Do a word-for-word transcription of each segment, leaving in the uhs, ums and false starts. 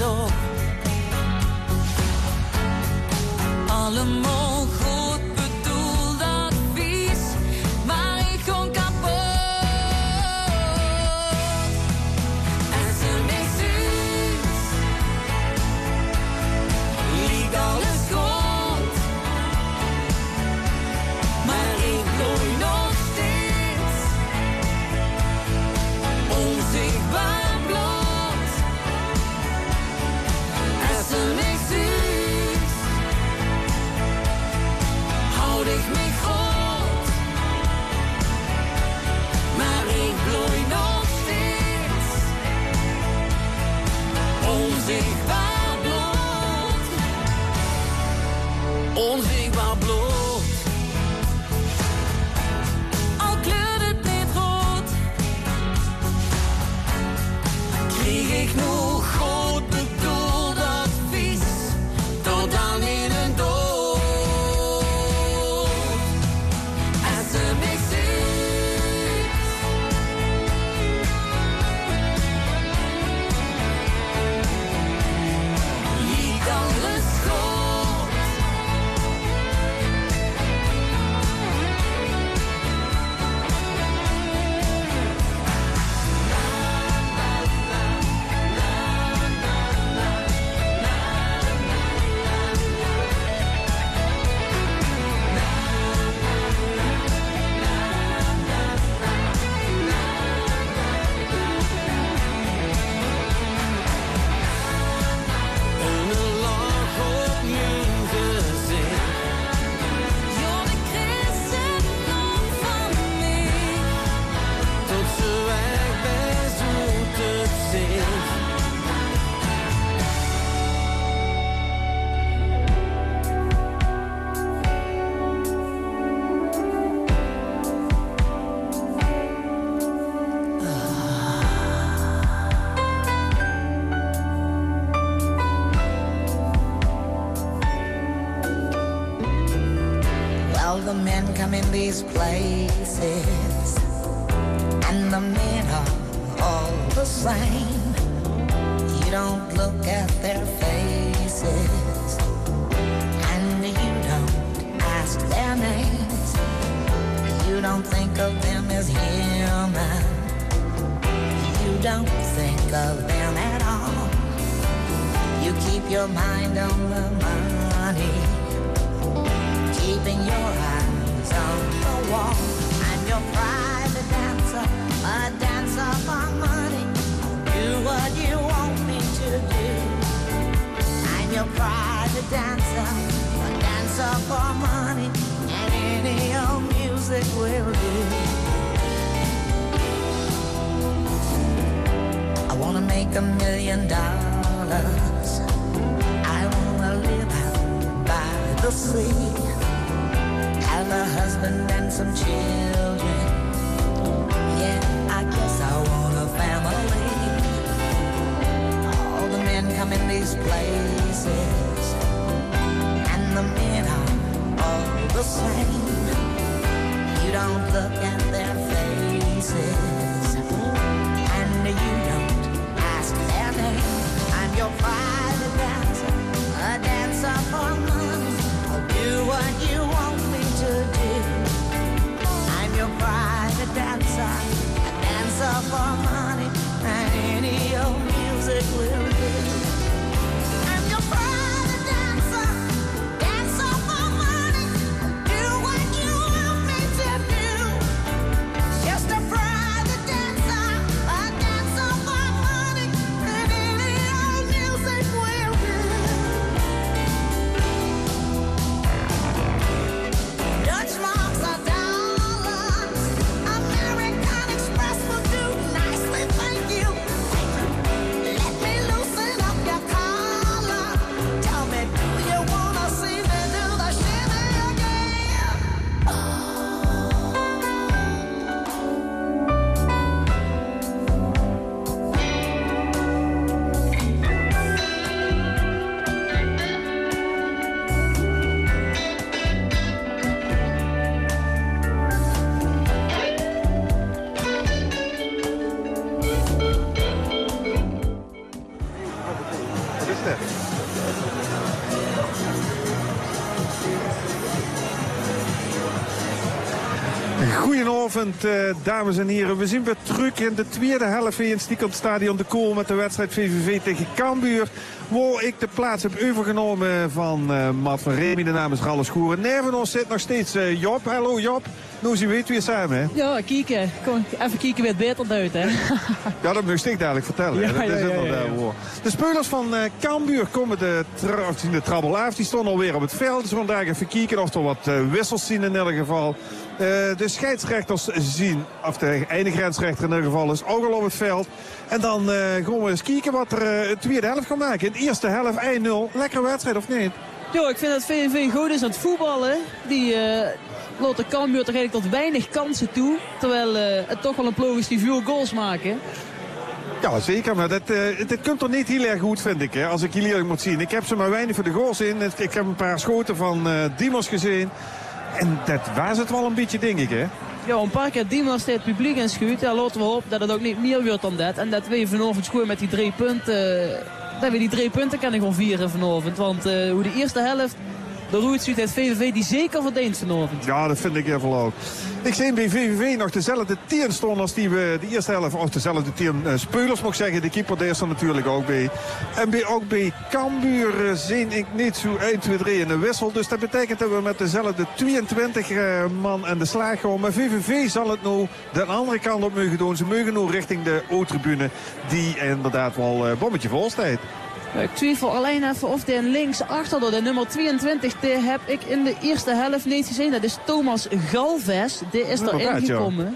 niet op. Allemaal goed bedoeld advies, maar ik kon kapot. En ze niks is, liegt alles goed, maar ik bloei nog steeds onzichtbaar bloot. En ze niks is, houd ik me groot, maar ik bloei nog steeds onzichtbaar bloot. Onzichtbaar bloot. Al kleurt het niet rood, kreeg ik nog goed bedoeld advies tot aan in een dood. En ze niks is, liegt alles goed, een lach op mijn gezicht. Joh, de christen nog van mij, tot ze weg bij zoet het zicht. Well, the men come in these places, and the men are all the same. You don't look at their faces, and you don't ask their names. You don't think of them as human. You don't think of them at all. You keep your mind on the money, keeping your eyes on the wall. I'm your private dancer, a dancer for money. Do what you want me to do. I'm your private dancer, a dancer for money, and any old music will do. I wanna make a million dollars. I wanna live out by the sea, have a husband and some children. Yeah, I guess I want a family. All the men come in these places, and the men are all the same. You don't look at their faces, and you don't ask their name. I'm your private dancer, a dancer for money. I'll do what you want me to do. I'm your private dancer, a dancer for money, and any old music will do. I'm your private dancer, dancer for money. Do what you want me to do. Just a private dancer, a dancer for money, and any old music will do. Dutch marks are dollars, American Express will do nicely, thank you. Let me loose eerste. Goedenavond, uh, dames en heren. We zijn weer terug in de tweede helft in het Stiekelstadion de Kool met de wedstrijd V V V tegen Cambuur. Waar ik de plaats heb overgenomen van uh, Matt van Remy. De naam is Ralf Schoeren. Neven ons zit nog steeds uh, Job. Hallo Job. Nou, ze weet weer samen, hè? Ja, kijken. Kom, even kijken wie het beter duidt, hè? Ja, dat moet ik steeds dadelijk vertellen. Ja, dat ja, is ja, inderdaad ja, ja. De spelers van uh, Cambuur komen de, tra de trabbel af. Die stonden alweer op het veld. Dus we gaan daar even kijken of er wat uh, wissels zien in ieder geval. Uh, de scheidsrechters zien, of de ene grensrechter in ieder geval, is ook al op het veld. En dan uh, gaan we eens kijken wat er uh, de tweede helft gaat maken. In de eerste helft één nul. Lekkere wedstrijd, of niet? Ja, ik vind dat V V V goed is aan het voetballen. Die uh, laat de Cambuur toch eigenlijk tot weinig kansen toe. Terwijl uh, het toch wel een ploeg is die veel goals maken. Ja, zeker. Maar dat, uh, dit komt toch niet heel erg goed, vind ik. Hè, als ik jullie eerlijk moet zien. Ik heb ze maar weinig voor de goals in. Ik heb een paar schoten van uh, Diemers gezien. En dat was het wel een beetje, denk ik, hè? Ja, een paar keer Diemers het publiek in schuurt. Ja, laten we hopen dat het ook niet meer wordt dan dat. En dat we vanavond gewoon met die drie punten... Uh, dat we die drie punten kunnen gaan vieren vanavond. Want uh, hoe de eerste helft... De roeit ziet het V V V die zeker verdient vanavond. Ja, dat vind ik even ook. Ik zie bij V V V nog dezelfde tien stonden als die we de eerste helft, of dezelfde tien uh, spelers mag zeggen. De keeper daar is er natuurlijk ook bij. En bij, ook bij Cambuur uh, zie ik niet zo één, twee, drie in de wissel. Dus dat betekent dat we met dezelfde tweeëntwintig uh, man aan de slag gaan. Maar V V V zal het nou de andere kant op mogen doen. Ze mogen nu richting de O-tribune die inderdaad wel uh, bommetje vol staat. Ik twijfel alleen even of de links achter door de nummer tweeëntwintig, die heb ik in de eerste helft niet gezien. Dat is Thomas Galvez, die is erin gekomen.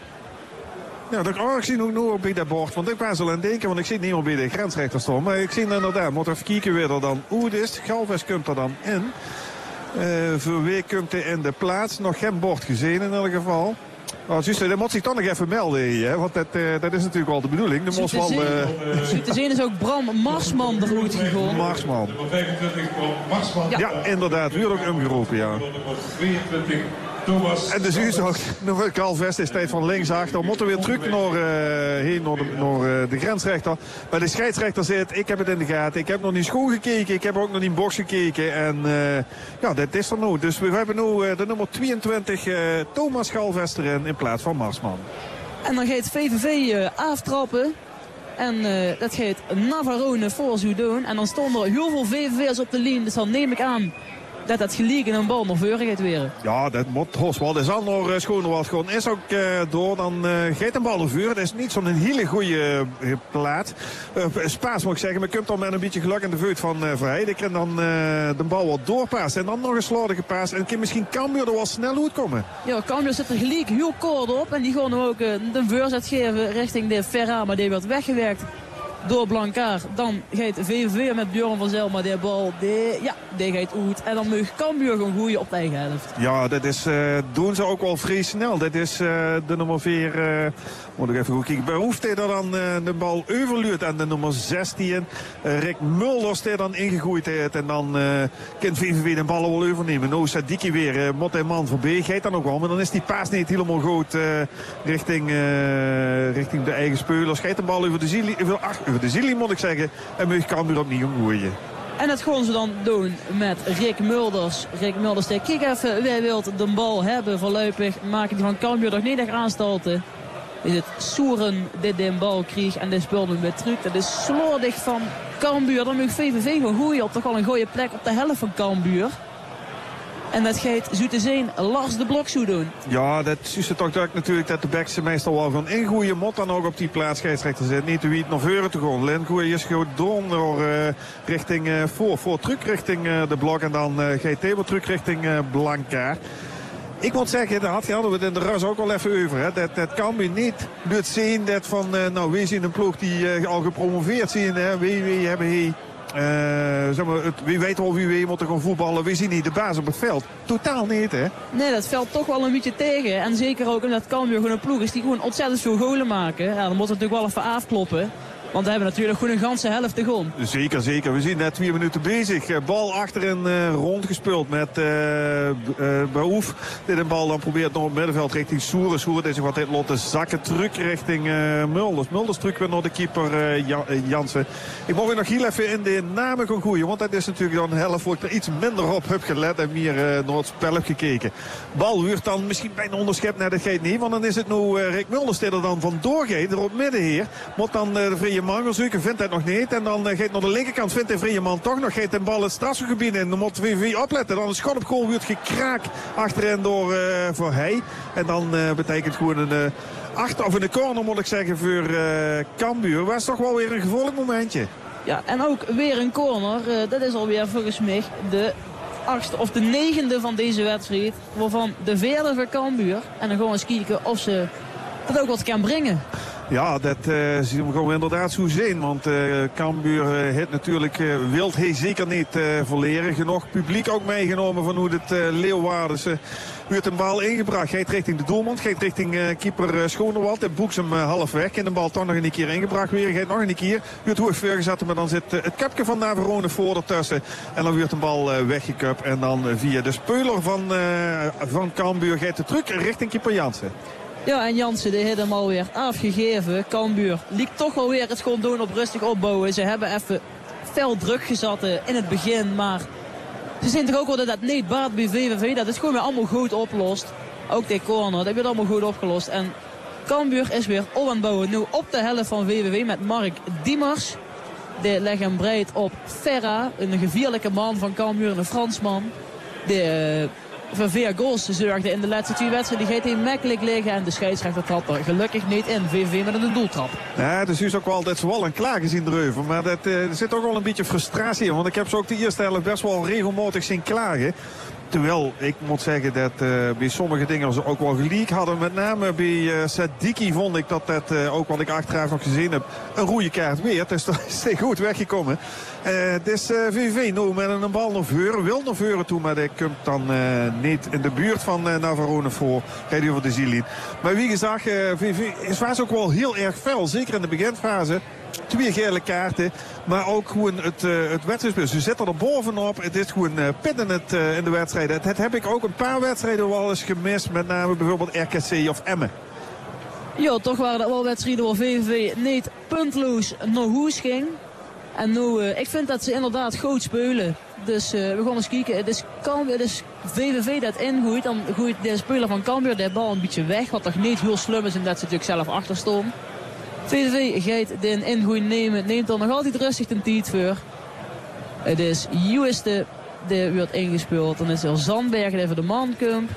Ja, dat oh, ik zie ook nog bij dat bord, want ik was al aan het denken, want ik zie niet meer bij de grensrechter staan. Maar ik zie inderdaad, moet even kijken wie er dan hoe het is. Galvez komt er dan in. Uh, voor wie komt hij in de plaats? Nog geen bord gezien in elk geval. Oh, juist, dat moet zich toch nog even melden hier, hè? Want dat, uh, dat is natuurlijk wel de bedoeling. De Zo te zien is ook Bram Marsman er goed gegaan. Marsman. vijfentwintig Marsman. Ja, ja, inderdaad. Weer ook omgeroepen, ja. drieëntwintig Thomas. En dus u zag, nog Calvest is tijd van links achter. We moeten weer terug naar, uh, heen naar, de, naar uh, de grensrechter. Maar de scheidsrechter zit, ik heb het in de gaten. Ik heb nog niet schoon gekeken. Ik heb ook nog niet in box gekeken. En uh, ja, dat is er nu. Dus we hebben nu uh, de nummer tweeëntwintig uh, Thomas Calvest erin in plaats van Marsman. En dan gaat V V V uh, aftrappen. En uh, dat gaat Navarone voor zo doen. En dan stonden er heel veel V V V'ers op de lijn. Dus dan neem ik aan dat het gelijk in een bal nog voor gaat weer. Ja, dat moet Hoswald. Is al nog uh, Schoonewald gewoon. Is ook uh, door. Dan uh, gaat een bal naar vuur. Dat is niet zo'n hele goede uh, plaat. Uh, Spaas moet ik zeggen. Maar komt dan met een beetje geluk in de voet van uh, Verheijden. En dan uh, de bal wat doorpaast. En dan nog een slordige paas. En kan misschien Cambuur er wel snel uitkomen. Ja, Cambuur zit er gelijk heel kort op. En die gaan nu ook uh, de voorzet geven richting de Ferra. Maar die wordt weggewerkt door Blankaar. Dan gaat V V V met Björn van Zel, maar die bal, die, ja, die gaat uit. En dan mag Cambuur gaan gooien op de eigen helft. Ja, dat is, uh, doen ze ook wel vrij snel. Dat is uh, de nummer vier, uh, moet ik even goed kijken. Behoeft hij er dan uh, de bal overluurt aan de nummer zestien. Uh, Rick Mulders die dan ingegooid heeft. En dan uh, kan V V V de ballen wel overnemen. Nou, Sadiki weer, uh, mot en man voorbij. Gaat dan ook wel, maar dan is die paas niet helemaal goed uh, richting, uh, richting de eigen spelers. Gaat de bal over de ziel, over, ach, over de ziel moet ik zeggen. En mag Cambuur opnieuw gooien. En dat gaan ze dan doen met Rick Mulders. Rick Mulders, kijk even, wij wilt de bal hebben voorlopig. Maken die van Cambuur nog niet echt aanstalten. Is het Soeren die de bal kreeg en die speelt hem weer terug. Dat is slordig van Cambuur. Dan moet V V V gaan gooien op toch wel een goede plek op de helft van Cambuur. En dat gaat zo te zien Lars de Blok zo doen. Ja, dat is het toch dat natuurlijk dat de backs meestal wel gaan ingooien. Mot dan ook op die plaats scheidsrechter zit. Niet te wie het naar voren te gaan. Len gooi je gewoon door uh, richting uh, voor. Voor terug richting uh, de Blok. En dan uh, G T weer terug richting uh, Blanca. Ik moet zeggen, daar had, hadden we het in de rust ook al even over. Hè. Dat, dat kan me niet het zien dat van, uh, nou, we zien een ploeg die uh, al gepromoveerd zien. Hè. We, we hebben hier... Uh, zeg maar, het, wie weet wel wie we moeten gaan voetballen. We zien niet de baas op het veld. Totaal niet, hè? Nee, dat valt toch wel een beetje tegen. En zeker ook omdat Cambuur gewoon een ploeg is die gewoon ontzettend veel golen maken. Ja, dan moet het natuurlijk wel even afkloppen. Want we hebben natuurlijk gewoon een ganse helft te gaan. Zeker, zeker. We zien net twee minuten bezig. Bal achterin uh, rondgespeeld met uh, uh, Baouf. Dit een bal dan probeert nog op het middenveld richting Soeren. Soeren is zich wat laten zakken. Terug richting uh, Mulders. Mulders terug weer naar de keeper uh, Jan, uh, Jansen. Ik mag nog heel even in de namen gaan gooien. Want dat is natuurlijk dan een helft waar ik er iets minder op heb gelet. En meer uh, naar het spel heb gekeken. Bal wordt dan misschien bijna onderschept. Nee, dat gaat niet. Want dan is het nu uh, Rick Mulders die er dan vandoor gaat. Er op midden hier. Moet dan uh, de vrije man gaan zoeken. Vindt hij nog niet. En dan uh, gaat naar de linkerkant. Vindt de vrije man toch nog. Gaat de bal het strafgebied in. Dan moet V V opletten. Dan een schot op goal wordt gekraakt achterin door uh, voor hij. En dan uh, betekent gewoon een... Uh, achter, of in de corner moet ik zeggen voor uh, Cambuur. Was toch wel weer een gevoelig momentje. Ja, en ook weer een corner. Uh, dat is alweer volgens mij de achtste of de negende van deze wedstrijd. Waarvan de vierde voor Cambuur. En dan gaan we eens kijken of ze dat ook wat kan brengen. Ja, dat uh, zien we gewoon inderdaad zo zien. Want uh, Cambuur uh, heeft natuurlijk, uh, wilt hij zeker niet uh, verleren. Genoeg publiek ook meegenomen van hoe het uh, Leeuwardense wordt een bal ingebracht. Gaat richting de doelman, gaat richting uh, keeper uh, Schonewald. En boekt hem uh, half weg. En de bal toch nog een keer ingebracht weer. Gaat nog een keer. Wordt hoog voorgezet, maar dan zit uh, het kapje van Navarone voor ertussen. En dan wordt de bal uh, weggekupt. En dan uh, via de speuler van, uh, van Cambuur gaat de truc richting keeper Jansen. Ja, en Jansen die heeft hem alweer afgegeven. Cambuur liet toch wel weer het gewoon doen op rustig opbouwen. Ze hebben even fel druk gezet in het begin. Maar ze zien toch ook wel dat dat niet baat bij V V V. Dat het gewoon weer allemaal goed oplost. Ook die corner, dat wordt allemaal goed opgelost. En Cambuur is weer op aan het bouwen. Nu op de helft van V V V met Mark Diemers. Die legt hem breed op Ferra. Een gevierlijke man van Cambuur, een Fransman. Die... Uh, Voor vier goals zorgde in de laatste twee wedstrijden. Die gaat hij makkelijk liggen. En de scheidsrechter trad er gelukkig niet in. V V V met een doeltrap. Ja, dus u is ook wel altijd zowel een klaar gezien erover. Maar dat, uh, er zit ook wel een beetje frustratie in. Want ik heb ze ook de eerste helft best wel regelmatig zien klagen. Terwijl, ik moet zeggen dat uh, bij sommige dingen ze ook wel gelijk hadden. Met name bij uh, Sadiki vond ik dat dat uh, ook wat ik achteraf nog gezien heb. Een rode kaart weer. Dus dat is hij goed weggekomen. Het uh, is uh, V V V nu met een bal naar voren. Wil naar voren toe, maar die komt dan uh, niet in de buurt van uh, Navarone voor. Gaat hij over de ziel in. Maar wie gezegd, uh, V V V was ook wel heel erg fel. Zeker in de beginfase. Twee gele kaarten, maar ook gewoon het, uh, het wedstrijdspel. Ze zitten er bovenop. Het is gewoon uh, pit in, het, uh, in de wedstrijden. Dat heb ik ook een paar wedstrijden wel eens gemist. Met name bijvoorbeeld R K C of Emmen. Ja, toch waren dat wel wedstrijden waar V V V niet puntloos naar huis ging. En nu, uh, ik vind dat ze inderdaad goed spelen. Dus uh, we gaan eens kijken. Het is, Cambuur, het is V V V dat ingooit. Dan gooit de speler van Cambuur de bal een beetje weg. Wat toch niet heel slim is, omdat ze natuurlijk zelf achter stonden. V V V gaat de ingooi nemen. Neemt er nog altijd rustig de tijd voor. Het is Juiste die wordt ingespeeld. Dan is er Zandberg die voor de man komt.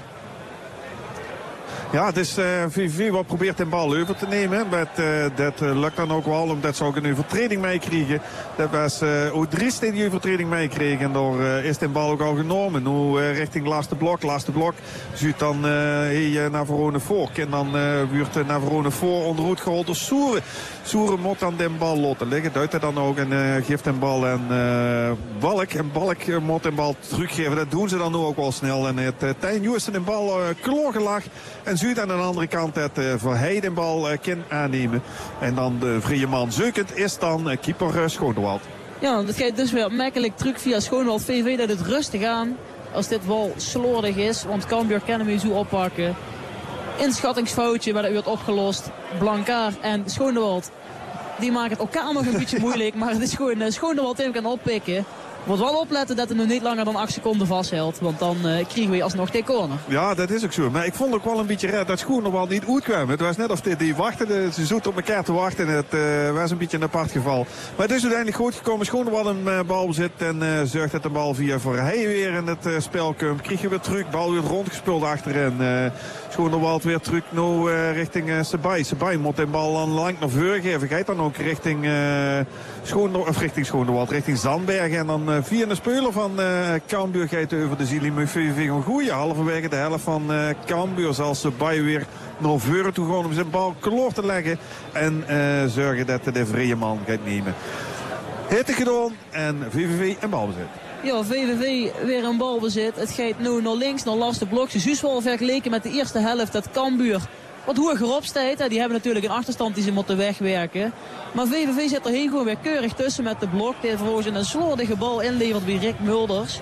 Ja, het is uh, V V V wat probeert de bal over te nemen. Maar uh, dat uh, lukt dan ook wel, omdat ze ook een overtreding meekregen. Dat was uh, Odries die die overtreding meekregen. En daar uh, is de bal ook al genomen. Nu uh, richting laatste blok. Laatste blok ziet dan uh, hey, Navarone voor. En dan uh, wordt uh, Navarone voor onderhoed gehaald door Soeren. Soeren moet dan de bal laten liggen. Duidt hij dan ook en uh, geeft de bal aan uh, Balk. En Balk uh, moet de bal teruggeven. Dat doen ze dan nu ook wel snel. En het uh, Tijn Juisten de bal uh, kloorgelag. En Zuid aan de andere kant het uh, Verheij de bal uh, kan aannemen. En dan de vrije man zoekend is dan uh, keeper uh, Schoonewald. Ja, dat gaat dus weer makkelijk truc via Schoonewald. V V V dat het rustig aan. Als dit wel slordig is. Want Cambuur kan hem zo oppakken. Inschattingsfoutje, maar dat wordt opgelost. Blankaar en Schoonewald. Die maken het elkaar nog een beetje moeilijk. Maar het is gewoon uh, Schoonewald die hem kan oppikken. Moet wel opletten dat hij nu niet langer dan acht seconden vasthoudt. Want dan uh, krijgen we alsnog die corner. Ja, dat is ook zo. Maar ik vond ook wel een beetje red dat Schoonewald niet uitkwam. Het was net of die, die wachten. Ze zoet op elkaar te wachten. Het uh, was een beetje een apart geval. Maar het is uiteindelijk goed gekomen. Schoonewald een uh, bal zit. En uh, zorgt dat de bal via Verheij weer in het uh, spel komt. Krijg je weer terug. Bal weer rondgespeeld achterin. Uh, Schoonewald weer terug nu uh, richting uh, Sabai. Sabai moet de bal dan lang naar voren geven. Gaat dan ook richting, uh, Schoon, of richting Schoonewald. Richting Zandberg. En dan uh, via de speler van uh, Cambuur gaat over de ziel met V V V een goeie. Halverwege de helft van uh, Cambuur zal Sabai weer naar voren toe gaan om zijn bal kloor te leggen. En uh, zorgen dat de vrije man gaat nemen. Hitte gedaan en V V V en balbezit. Ja, V V V weer een balbezit. Het gaat nu naar links, naar Lars de Blok. Ze is wel vergeleken met de eerste helft dat Cambuur wat hoger op staat. Die hebben natuurlijk een achterstand die ze moeten wegwerken. Maar V V V zit er heel gewoon weer keurig tussen met de blok. Die vervolgens een slordige bal inlevert bij Rick Mulders.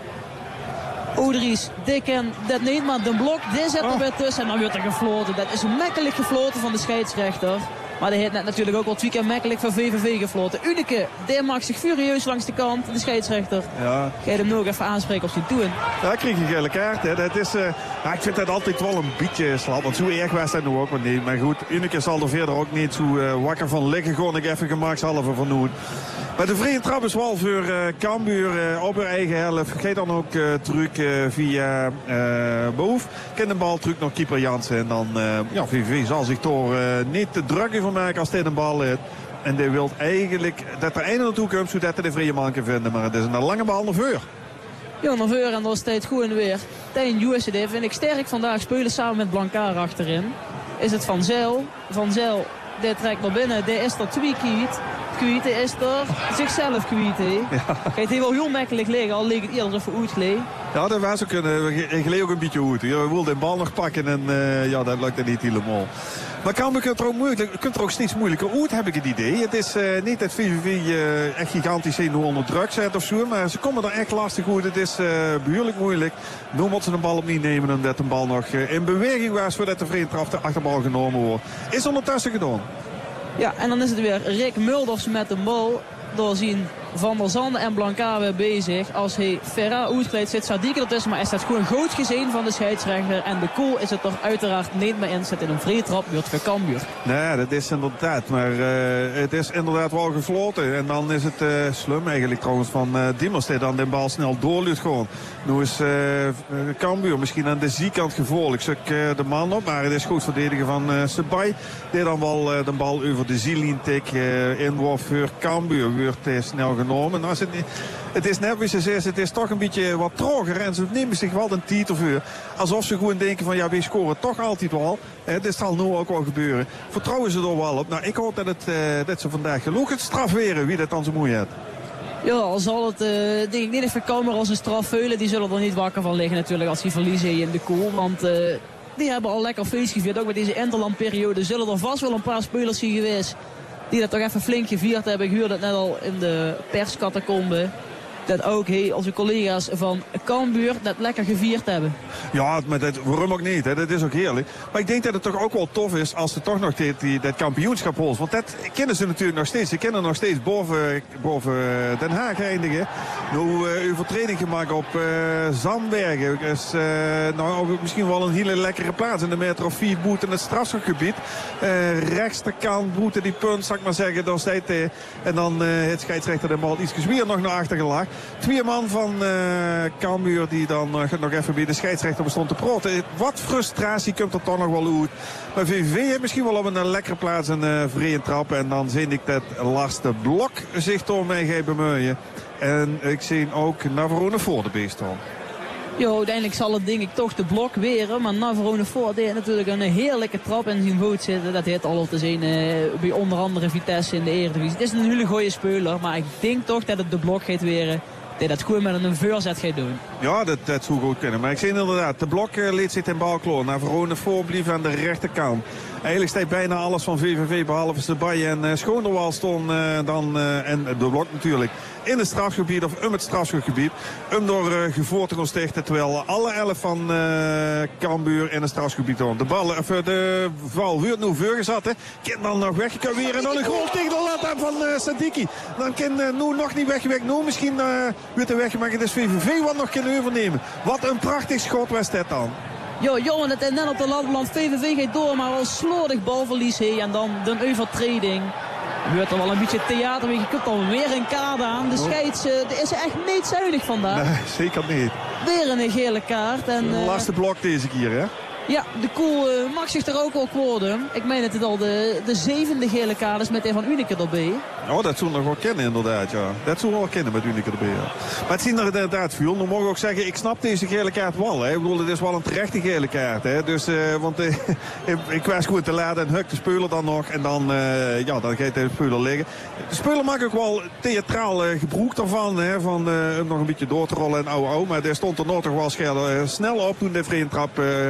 Oudries, Dikken, dat neemt maar de blok, die zit er oh. weer tussen en dan wordt er gefloten. Dat is makkelijk gefloten van de scheidsrechter. Maar die heeft net natuurlijk ook wel twee keer makkelijk van V V V gefloten. Unike, die maakt zich furieus langs de kant, de scheidsrechter. Ja. Ga je hem nog even aanspreken op zijn toen? Ja, ik kreeg een gele kaart. Hè. Dat is, uh, ja, ik vind dat altijd wel een beetje slap. Want zo erg was dat nu ook maar niet. Maar goed, Unike zal er verder ook niet zo uh, wakker van liggen. Gewoon ik even gemakshalve van doen. Maar de vrije trap is wel voor uh, Cambuur uh, op haar eigen helft. Geeft dan ook uh, terug uh, via uh, Boef. Ken de bal terug naar keeper Jansen. En dan, uh, ja, V V V zal zich door uh, niet te drukken van maken als hij een bal heeft. En die wil eigenlijk dat er einde naartoe komt, zodat hij de vrije man kan vinden. Maar het is een lange bal naar voor. Ja, naar voor en dan staat goed en weer. Tijn Joesede vind ik sterk vandaag spelen samen met Blancaar achterin. Is het Van Zijl. Van Zijl, die trekt naar binnen. Die is er twee kwijt. Kwijt is er zichzelf kwijt. Ja. Gaat hij wel heel makkelijk liggen, al leek het eerder even uitgeleid. Ja, dat was ook een, uh, geleed ook een beetje uit. We wilden de bal nog pakken en uh, ja, dat lukt niet helemaal. Maar Cambuur kunt er ook moeilijk, kunt er ook steeds moeilijker uit, heb ik het idee. Het is uh, niet dat V V V uh, echt gigantisch nu onder druk zet of zo, maar ze komen er echt lastig uit. Het is uh, behoorlijk moeilijk. Nu moeten ze de bal opnieuw nemen omdat de bal nog uh, in beweging was voordat de vrije trap de achterbal genomen wordt. Is ondertussen gedaan. Ja, en dan is het weer Rick Mulders met de bal. Doorzien Van der Zanden en Blancaar weer bezig. Als hij Ferra uitkleedt zit Sadiq ertussen. Maar is dat gewoon goed gezien van de scheidsrechter. En de kool is het toch uiteraard niet meer in. Zit in een vrije trap wordt voor Cambuur. Nee, dat is inderdaad. Maar uh, het is inderdaad wel gefloten. En dan is het uh, slum eigenlijk trouwens van uh, Diemers. Die dan de bal snel doorluurt gewoon. Nu is uh, Cambuur misschien aan de zijkant gevolgd. Zoek uh, de man op. Maar het is goed verdedigen van uh, Sebay. Die dan wel uh, de bal over de zielijn tik. Uh, inworp voor Cambuur. Wordt uh, snel genomen. Nou, het, het is net wie ze zegt. Het is toch een beetje wat trager. En ze nemen zich wel een titel voor. Alsof ze gewoon denken van ja, we scoren toch altijd wel. Uh, dit zal nu ook wel gebeuren. Vertrouwen ze er wel op. Nou, ik hoop dat, het, uh, dat ze vandaag genoeg het strafweren. Wie dat dan zo moeite heeft. Ja, al zal het uh, denk ik niet even komen als een straf veulen. Die zullen er niet wakker van liggen natuurlijk als die verliezen in de koel. Want uh, die hebben al lekker feest gevierd. Ook met deze interlandperiode zullen er vast wel een paar spelers zijn geweest die dat toch even flink gevierd hebben. Ik hoorde het net al in de perscatacombe. Dat ook hey, onze collega's van Cambuur dat lekker gevierd hebben. Ja, maar dat, waarom ook niet? Hè? Dat is ook heerlijk. Maar ik denk dat het toch ook wel tof is als ze toch nog die, die, dat kampioenschap holt. Want dat kennen ze natuurlijk nog steeds. Ze kennen nog steeds boven, boven Den Haag eindigen. Nou, uh, overtreding gemaakt op uh, Zandbergen. Dus, uh, nou, misschien wel een hele lekkere plaats. In de meter of vier boet in het strafschopgebied. Uh, rechtsterkant boete die punt, zal ik maar zeggen. Daar staat, uh, en dan uh, het scheidsrechter de bal iets weer nog naar achter gelaagd. Twee man van uh, Cambuur die dan uh, nog even bij de scheidsrechter bestond te praten. Wat frustratie komt er toch nog wel uit. Maar V V V heeft misschien wel op een lekkere plaats een uh, vrije trap. En dan zie ik dat Lars de Blok zich door mij gaat bemoeien. En ik zie ook Navarone voor de beest dan. Ja, uiteindelijk zal het denk ik toch de Blok weren. Maar Navarone voor deed natuurlijk een heerlijke trap in zijn voet zitten. Dat heeft al te zien uh, bij onder andere Vitesse in de Eredivisie. Het is een hele goede speler. Maar ik denk toch dat het de Blok gaat weren. Dat dat gewoon met een voorzet gaat doen. Ja, dat, dat zou goed kunnen. Maar ik zie inderdaad, de Blok uh, liet zich in bal kloor. Navarone voor blief aan de rechterkant. Eigenlijk staat bijna alles van V V V behalve Sebay en uh, Schoonderwal stond uh, dan, uh, en de Blok natuurlijk in het strafgebied of om het strafgebied. Om door uh, gevoerd te gaan stichten. Terwijl alle elf van uh, Cambuur in het strafgebied doen. De bal, of uh, de val wordt nu voorgezet. Hè. Kan dan nog weggekomen weer. En dan een goal tegen de lat van uh, Sadiq. Dan kan uh, nu nog niet weggewekt. Nu misschien uh, wordt er weggemaakt. Het is V V V wat nog kan overnemen. Wat een prachtig schot was dit dan. Jo, jongen, het is net op de landbeland. V V V gaat door, maar wel slordig balverlies. He. En dan de overtreding. Er wordt er wel een beetje theater. Je kunt al weer een kaart aan. De scheids uh, is echt niet zuinig vandaag. Nee, zeker niet. Weer een gele kaart. En, uh, laatste blok deze keer, hè? Ja, de koel uh, mag zich er ook op worden. Ik meen dat het al de, de zevende gele kaart is met een van Unike erbij. Oh, dat zullen we nog wel kennen inderdaad, ja. Dat zullen we wel kennen met Unike erbij, ja. Maar het zien er inderdaad veel. Dan mogen we ook zeggen, ik snap deze gele kaart wel, hè. Ik bedoel, het is wel een terechte gele kaart, hè. Dus, uh, want uh, ik was goed te laden en huk de speler dan nog. En dan, uh, ja, dan gaat de speler liggen. De speler maakt ook wel theatraal uh, gebruik ervan, hè. Van uh, nog een beetje door te rollen en ouwe ouwe. Maar daar stond er nog toch wel schel, uh, snel op toen de vrije trap, uh, toen het de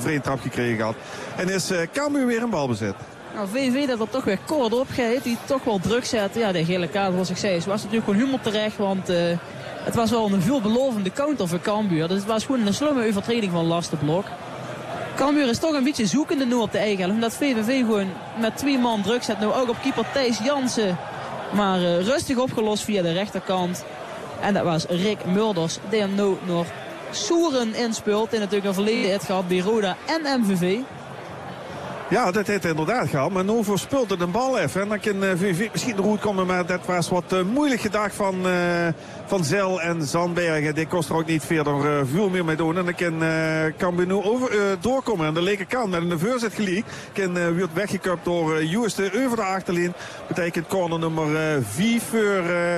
vrije trap gekregen had. En is uh, Cambuur weer een balbezit. Nou, V V dat er toch weer kort op gaat, die toch wel druk zet. Ja, de gele kaart, zoals ik zei, was natuurlijk gewoon humor terecht, want uh, het was wel een veelbelovende counter voor Cambuur. Dus het was gewoon een slimme overtreding van Lastenblok. Cambuur is toch een beetje zoekende nu op de eigen helft, omdat V V V gewoon met twee man druk zet. Nou ook op keeper Thijs Jansen, maar uh, rustig opgelost via de rechterkant. En dat was Rick Mulders, die hem nu nog Soeren inspeelt. En natuurlijk een verleden het gehad bij Roda en M V V. Ja, dat heeft inderdaad gehad. Maar nu verspeelt het een bal even. En dan kan uh, V V V misschien de route komen. Maar dat was wat uh, moeilijk gedacht van, uh, van Zel en Zandbergen. Die kost er ook niet verder uh, veel meer mee doen. En dan kan uh, Cambuur nu over, uh, doorkomen aan de linkerkant. Met een voorzet gelijk. Kan uh, wordt weggekapt door uh, Juiste over de achterlijn. Betekent corner nummer uh, vier voor, uh,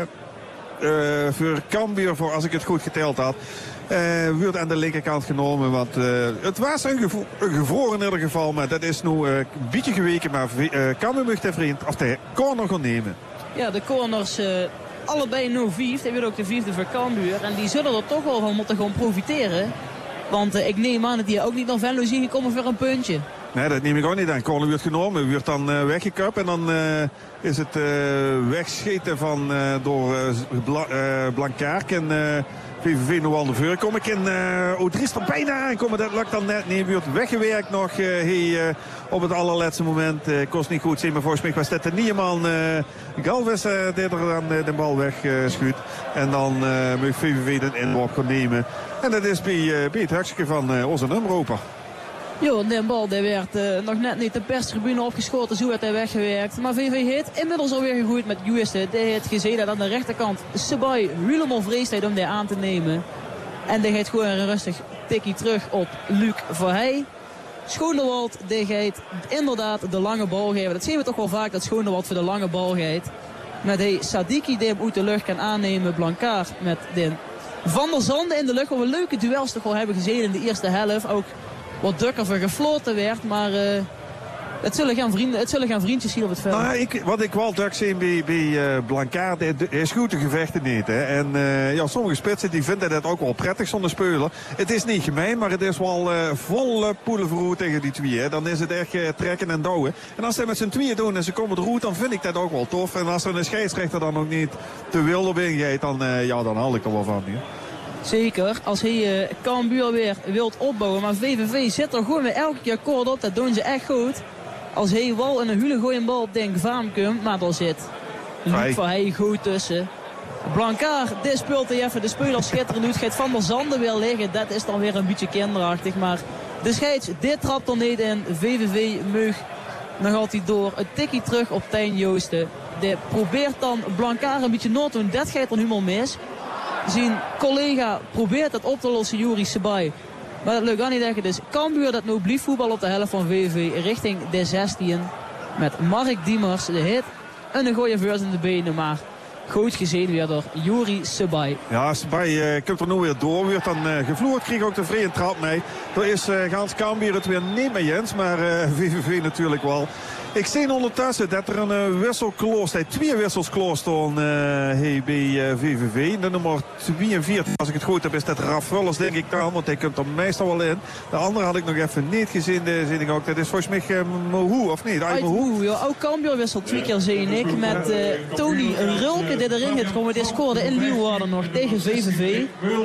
uh, voor Cambuur. Voor, als ik het goed geteld had. Uh, wordt aan de linkerkant genomen, want uh, het was een, gevo een gevroren in ieder geval, maar dat is nu uh, een beetje geweken, maar uh, Cambuur mag de vriend of de corner gaan nemen. Ja, de corners uh, allebei nu vijf, dat wordt ook de vijfde voor Cambuur en die zullen er toch wel van moeten gaan profiteren, want uh, ik neem aan dat die ook niet naar Venlo zien gekomen voor een puntje. Nee, dat neem ik ook niet aan. Corner wordt genomen, wordt dan uh, weggekapt en dan uh, is het uh, wegschieten van, uh, door uh, Bla uh, Blankaert en uh, V V V nog wel de vuur komen. Ik kan uh, Odries er bijna aankomen. Dat lukt dan net niet. Wordt weggewerkt nog uh, hey, uh, op het allerlaatste moment. Uh, kost niet goed zien, maar volgens mij was dat de Nieman. Uh, Galvez uh, die er dan uh, de bal wegschuurt. Uh, en dan uh, moet V V V de inworp gaan nemen. En dat is bij, uh, bij het hutje van uh, onze nummeroper. Jo, de bal die werd uh, nog net niet de perstribune opgeschoten, zo werd hij weggewerkt. Maar V V V heeft inmiddels alweer gegroeid met Juiste. Die heeft gezien dat aan de rechterkant Sebaai helemaal vreesd heeft om die aan te nemen. En die gaat gewoon een rustig tikkie terug op Luc Verheij. Schoonewald, die gaat inderdaad de lange bal geven. Dat zien we toch wel vaak, dat Schoonewald voor de lange bal gaat. Met hij Sadiki die hem uit de lucht kan aannemen. Blankaert met de Van der Zanden in de lucht. Waar we leuke duels toch wel hebben gezien in de eerste helft. Ook wat dukker voor gefloten werd, maar uh, het, zullen gaan vrienden, het zullen gaan vriendjes zien op het veld. Nou, ik, wat ik wel duk zie bij, bij uh, Blankaert, hij schuwt de gevechten niet. Hè. En uh, ja, sommige spitsen die vinden dat ook wel prettig zonder speler. Het is niet gemeen, maar het is wel uh, volle poelenverroer tegen die twee. Hè. Dan is het echt uh, trekken en douwen. En als ze met z'n tweeën doen en ze komen de route, dan vind ik dat ook wel tof. En als er een scheidsrechter dan ook niet te wild op ingeet, dan, uh, ja, dan haal ik er wel van. Ja. Zeker, als hij uh, Cambuur weer wilt opbouwen. Maar V V V zit er gewoon weer elke keer kort op. Dat doen ze echt goed. Als hij wel in een hule gooien bal op denk Vaan komt. Maar daar zit Luc Verheij goed tussen. Blankaert, dit speelt hij even de speler schitterend doet. Gaat Van der Zanden weer liggen. Dat is dan weer een beetje kinderachtig. Maar de scheids, dit trapt er niet in. V V V Mug. Dan gaat hij door. Een tikkie terug op Tijn Joosten. Die probeert dan Blankaert een beetje noord te doen. Dat gaat er nu mal mis. Zijn collega probeert het op te lossen, Juri Sebaai. Maar dat lukt ook niet echt. Dus Cambuur dat nu blieft voetbal op de helft van V V V richting de zestien. Met Mark Diemers, de hit. En een goede vers in de benen, maar goed gezien weer door Juri Sebaai. Ja, Sebaai uh, komt er nu weer door. Wordt dan uh, gevloerd, kreeg ook de vrije trap mee. Er is uh, Gans Cambuur het weer niet mee eens, maar uh, V V V natuurlijk wel. Ik zie ondertussen dat er een uh, wissel kloost. Twee wissels kloost uh, hey, bij uh, V V V. De nummer tweeënveertig, als ik het goed heb, is dat Raf Vullers, denk ik dan. Want hij komt er meestal wel in. De andere had ik nog even niet gezien. De, zin ik ook. Dat is volgens mij uh, Mohu, of niet? Uit Mohu, ja. Ook Cambuur wisselt twee keer, zie ik. Met uh, Tony Rulke die erin gaat komen. Die scoorde in Leeuwarden nog tegen V V V.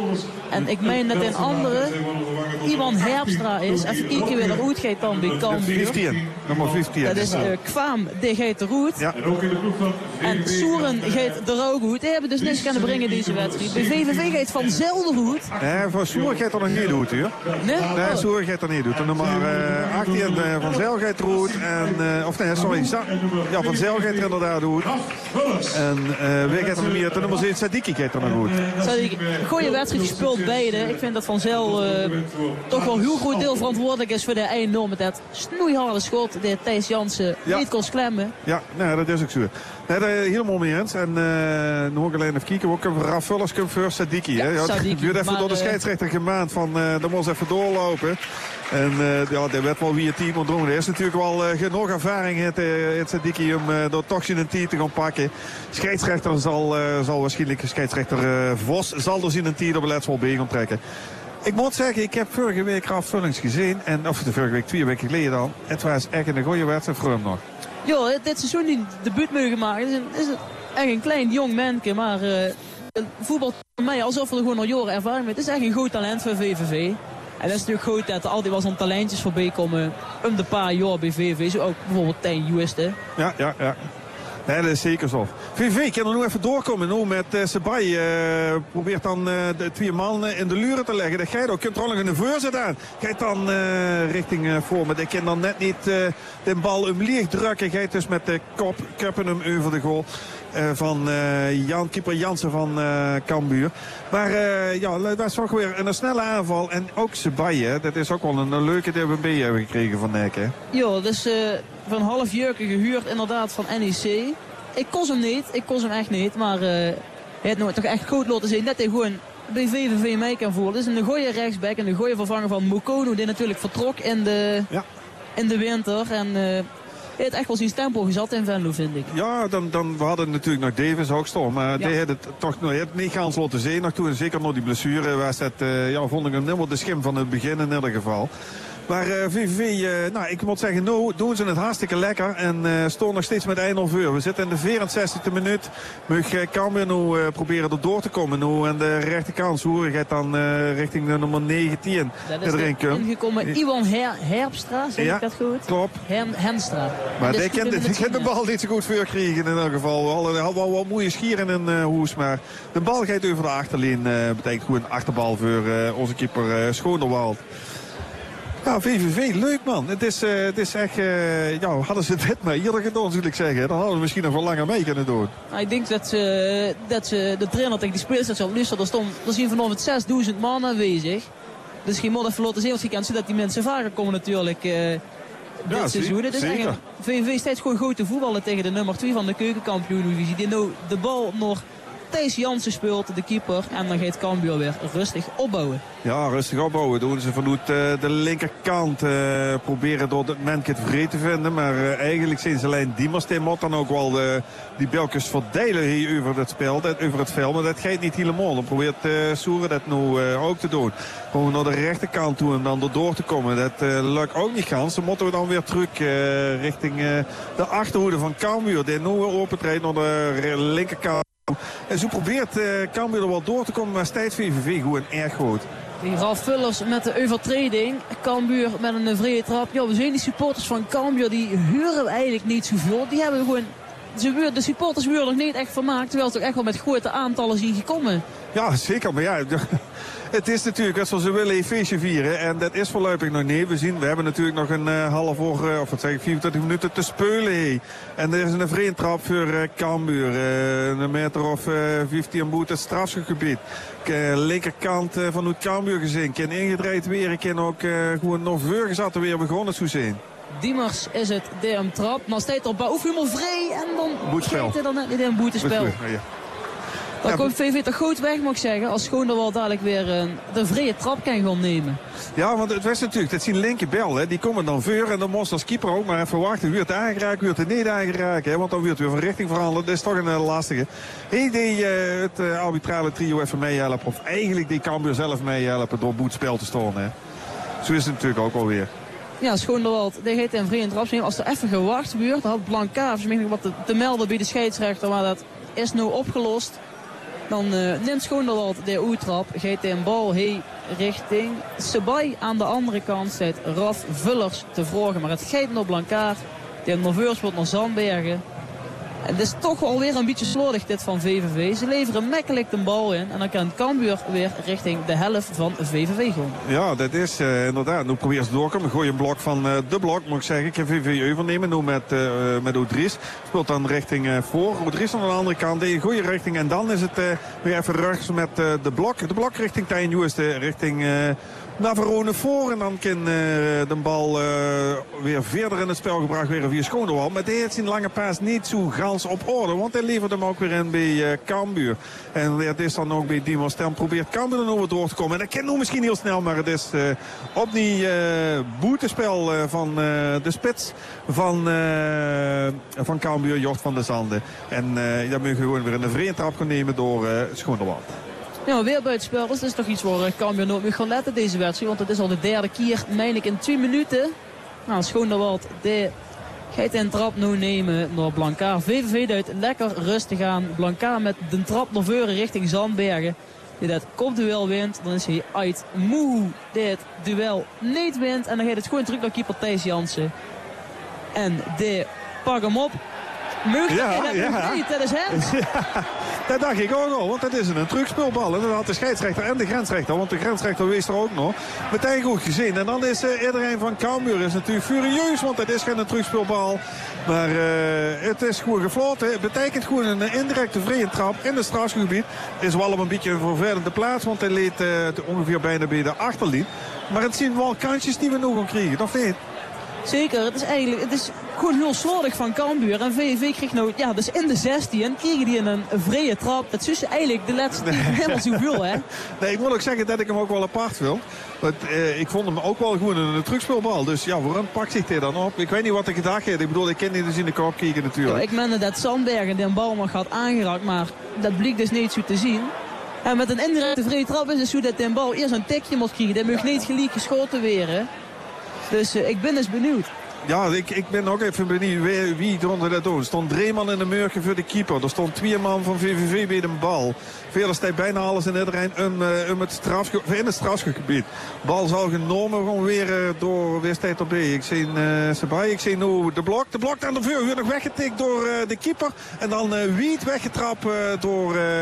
En ik meen dat een andere Ivan Herbstra is. Even kijken weer eruit gaat dan bij Cambuur. vijftien, nummer vijftien. Dat is uh, Kwaam, die gaat de route. Ja. En Soeren gaat de ook goed. Die hebben dus niks kunnen brengen deze wedstrijd. Bij V V V gaat Van Zel de route. Nee, voor Soeren gaat er nog niet goed, hoor. Nee? Nee, Soeren gaat er niet goed. Nummer uh, achttien uh, Van Zel gaat de route. En, uh, of nee, sorry. Ja, Van Zel gaat er inderdaad goed. En uh, wie gaat er nog meer? De nummer zeven, Sadiki gaat er nog goed. Sadiki, goeie wedstrijd gespeeld beide. Ik vind dat Van Zel uh, toch wel heel goed deel verantwoordelijk is voor de één nul met dat snoeiharde schot. De Thijs Jansen ja. niet kon klemmen. Ja, nee, dat is ook zo. Nee, dat is helemaal mee eens. En uh, nog alleen even kijken. Ook een Raf Vullers komt voor Sadiki. Ja, ja, Sadiki. Het werd even maar, door de scheidsrechter gemaand van uh, dat moest even doorlopen. En uh, ja, dat werd wel wie het team ontdrongen. Er is natuurlijk wel uh, genoeg ervaring in het, uh, het Sadiki om uh, door toch zijn team te gaan pakken. Scheidsrechter zal, uh, zal waarschijnlijk, scheidsrechter uh, Vos zal er zijn team op het laatste wel bij gaan trekken. Ik moet zeggen, ik heb vorige week Ralf Vullings gezien. En, of de vorige week, twee weken geleden dan. Het was echt een goede wedstrijd voor hem nog. Ja, dit seizoen die debuut mogen maken. Het is, een, is een, echt een klein jong manneke. Maar uh, voetbal voor mij alsof er gewoon nog jaren ervaring met. Het is echt een groot talent voor V V V. En dat is natuurlijk goed dat er altijd wel zo'n talentjes voorbij komen. Om de paar jaar bij V V V. Zo ook bijvoorbeeld Tijn Juiste. Ja, ja, ja. Nee, dat is zeker zo. V V V kan er nu even doorkomen. Nu met uh, Sabai uh, probeert dan uh, de twee man in de luren te leggen. Dat gij ook kunt er al nog in de voorzet aan. Gaat dan uh, richting uh, voor. Maar die kan dan net niet uh, de bal omleeg drukken. Gaat dus met de kop kuppen hem over de goal. Uh, van uh, Jan, keeper Jansen van uh, Cambuur. Maar uh, ja, dat was toch weer een snelle aanval. En ook Sabai, dat is ook wel een, een leuke D B B hebben gekregen van Nek. Hè? Ja, dus uh, van half jurken gehuurd inderdaad van N E C. Ik kost hem niet, ik kost hem echt niet. Maar uh, hij heeft nooit toch echt goed laten zien dat hij gewoon bij V V V mee kan voeren. Het is een goede rechtsback en een goede vervanger van Mokono. Die natuurlijk vertrok in de, ja. in de winter. En uh, hij heeft echt wel zijn tempo gezet in Venlo, vind ik. Ja, dan, dan, we hadden natuurlijk nog Davis ook stom. Maar ja. die had het toch nog niet gaan laten zien. Nog toen, zeker nog die blessure was het, uh, ja, vond ik hem helemaal de schim van het begin in ieder geval. Maar uh, V V V, uh, nou, ik moet zeggen, nou doen ze het hartstikke lekker. En uh, stonden nog steeds met één nul voor. We zitten in de vierenzestigste minuut. Mag uh, Cambuur nu uh, proberen er door te komen. Nu aan de rechterkant. Hoe gaat dan uh, richting de nummer negentien. Dat is erin de ingekomen Iwan Her Herpstra, zeg ja, ik dat goed? Klopt. Hem Henstra. Maar die kent de, de bal niet zo goed voor kregen in elk geval. Hij had wel wat mooie schieren in uh, Hoes. Maar de bal gaat over de achterlijn. Uh, betekent gewoon een achterbal voor uh, onze keeper uh, Schoonderwald. Ja, V V V, leuk man. Het is, uh, het is echt, uh, ja, hadden ze dit maar eerder gedaan, zou ik zeggen. Dan hadden we misschien nog wel langer mee kunnen doen. Nou, ik denk dat ze, dat ze de trainer tegen die spelers zal luisteren. Er stond, er zien vanaf zesduizend man aanwezig. Dus je moet even laten zien, want je kan zien dat die mensen vaker komen natuurlijk uh, dit ja, seizoen. Het is echt een, V V V steeds gewoon goed te voetballen tegen de nummer twee van de keukenkampioen-divisie. Die nou de bal nog Thijs Jansen speelt, de keeper. En dan gaat Cambuur weer rustig opbouwen. Ja, rustig opbouwen. Doen ze vanuit uh, de linkerkant. Uh, proberen door het Menkit vreed te vinden. Maar uh, eigenlijk zijn ze alleen Diemers. Die moet dan ook wel uh, die belkjes verdelen hier over het spel, dat, over het veld. Maar dat gaat niet helemaal. Dan probeert uh, Soeren dat nu uh, ook te doen. Gewoon naar de rechterkant toe en dan erdoor te komen. Dat uh, lukt ook niet gans. Dan moeten we dan weer terug uh, richting uh, de achterhoede van Cambuur. Die nu opentreedt naar de linkerkant. En zo probeert uh, Cambuur er wel door te komen, maar steeds V V V gewoon erg goed. Die Ralf Vullers met de overtreding. Cambuur met een vrije trap. Ja, we zien die supporters van Cambuur, die huren eigenlijk niet zoveel. Die hebben gewoon, ze, de supporters worden nog niet echt vermaakt. Terwijl ze toch echt wel met grote aantallen zien gekomen. Ja, zeker. Maar ja, het is natuurlijk als ze willen een feestje vieren. En dat is voorlopig nog niet. We zien, we hebben natuurlijk nog een uh, half uur, uh, of wat zeg ik, vierentwintig minuten te spelen. Hey. En er is een vreemd trap voor uh, Cambuur. Uh, een meter of uh, vijftien boet het strafschopgebied. Uh, linkerkant uh, vanuit Cambuur gezien. Ken ingedraaid weer. Ik ken ook uh, gewoon nog voor gezet weer begonnen zo zien. Diemers is het de een trap. Maar steeds op bouw. Of helemaal vrij. En dan boetespel. Hij dan net niet in een boetespel. Boetespel, ja. Dan ja, komt V V toch goed weg, moet ik zeggen. Als Schoonderwald dadelijk weer uh, de vrije trap kan gaan nemen. Ja, want het was natuurlijk, dat zien linkerbel, hè, die komen dan voor. En dan moest als keeper ook maar even wachten. Wie het aangeraakt, wie het niet aangeraakt. Hè, want dan wordt het weer van richting veranderd. Dat is toch een uh, lastige. Hey, die uh, het uh, arbitrale trio even meehelpen. Of eigenlijk die Cambuur zelf meehelpen door boetspel te staan. Hè. Zo is het natuurlijk ook alweer. Ja, Schoonderwald, die gaat een vrije trap zien. Als er even gewacht wordt, dan had Blancaaf misschien wat te, te melden bij de scheidsrechter. Maar dat is nu opgelost. Dan uh, neemt Schoonderwald de oetrap, gaat een bal heen richting Sabai. Aan de andere kant staat Raf Vullers te vragen. Maar het gaat nog Blancaar. Die nerveus wordt naar Zandbergen. En het is toch wel weer een beetje slordig dit van V V V. Ze leveren makkelijk de bal in. En dan kan Cambuur weer richting de helft van V V V gaan. Ja, dat is uh, inderdaad. Nu probeert ze doorkomen. Gooi een blok van uh, de blok, moet ik zeggen. Ik heb V V V overnemen. Nu met, uh, met Oudries. Speelt dan richting uh, voor. Oudries aan de andere kant. In goede richting. En dan is het uh, weer even rechts met uh, de blok. De blok richting Tijn Juiste. Richting... Uh, Navarone voor en dan kan uh, de bal uh, weer verder in het spel gebracht weer via Schoonderwald. Maar die heeft zijn lange paas niet zo gans op orde, want hij levert hem ook weer in bij uh, Cambuur. En dat is dan ook bij Diemers. Dan probeert Cambuur er nog weer door te komen. En dat kan nu misschien heel snel, maar het is uh, op die uh, boetespel uh, van uh, de spits van, uh, van Cambuur, Jort van der Zanden. En uh, dat moet je gewoon weer in de vrije trap gaan nemen door uh, Schoonderwald. Ja, weer buitenspel. Dat is toch iets waar uh, Cambuur nooit meer gaan letten deze wedstrijd. Want het is al de derde keer, meen ik, in twee minuten. Nou, Schoonderwald, de gaat een trap nu nemen naar Blankaar. V V V duidt lekker rustig aan. Blankaar met de trap naar voren richting Zandbergen. Die dat kopduel wint, dan is hij uit moe. Dit duel niet wint. En dan gaat het gewoon terug naar keeper Thijs Jansen. En de pak hem op. Mogelijk ja, dat ja. niet, dat is hem. Ja, dat dacht ik ook al, want dat is een terugspeelbal. En dat had de scheidsrechter en de grensrechter, want de grensrechter wees er ook nog. Meteen goed gezien. En dan is uh, iedereen van Cambuur is natuurlijk furieus, want het is geen terugspeelbal. Maar uh, het is gewoon gefloten. Het betekent gewoon een indirecte vrije trap in het strafgebied. Is wel op een beetje een vervelende plaats, want hij leed uh, ongeveer bijna bij de achterlijn. Maar het zijn wel kansjes die we nog gaan krijgen, of niet? Zeker, het is eigenlijk het is gewoon heel slordig van Cambuur. En V V V kreeg nou, ja, dus in de zestien kregen die een, een vrije trap. Dat is eigenlijk de laatste nee. helemaal zoveel, hè? Nee, ik moet ook zeggen dat ik hem ook wel apart wil. Want, uh, ik vond hem ook wel gewoon een, een terugspeelbal. Dus ja, waarom pakt zich hij dan op? Ik weet niet wat ik gedacht heb. Ik bedoel, ik ken niet eens in de kop kijken natuurlijk. Ja, ik mende dat Zandbergen de bal nog had aangeraakt, maar dat bleek dus niet zo te zien. En met een indirecte vrije trap is het zo dat de bal eerst een tikje moet krijgen. Dat mag niet gelijk geschoten worden. Dus uh, ik ben dus benieuwd. Ja, ik, ik ben ook even benieuwd wie, wie eronder dat doet. Er stond drie man in de murken voor de keeper. Er stond twee man van V V V bij de bal. Vele tijd bijna alles in iedereen um, um het strafge- in het strafgebied. Bal zal genomen gewoon weer uh, door Weerstijd op B. Ik zie uh, Sabai, ik zie nu de blok. De blok aan de vuur, weer nog weggetikt door uh, de keeper. En dan uh, Wiet weggetrapt uh, door... Uh,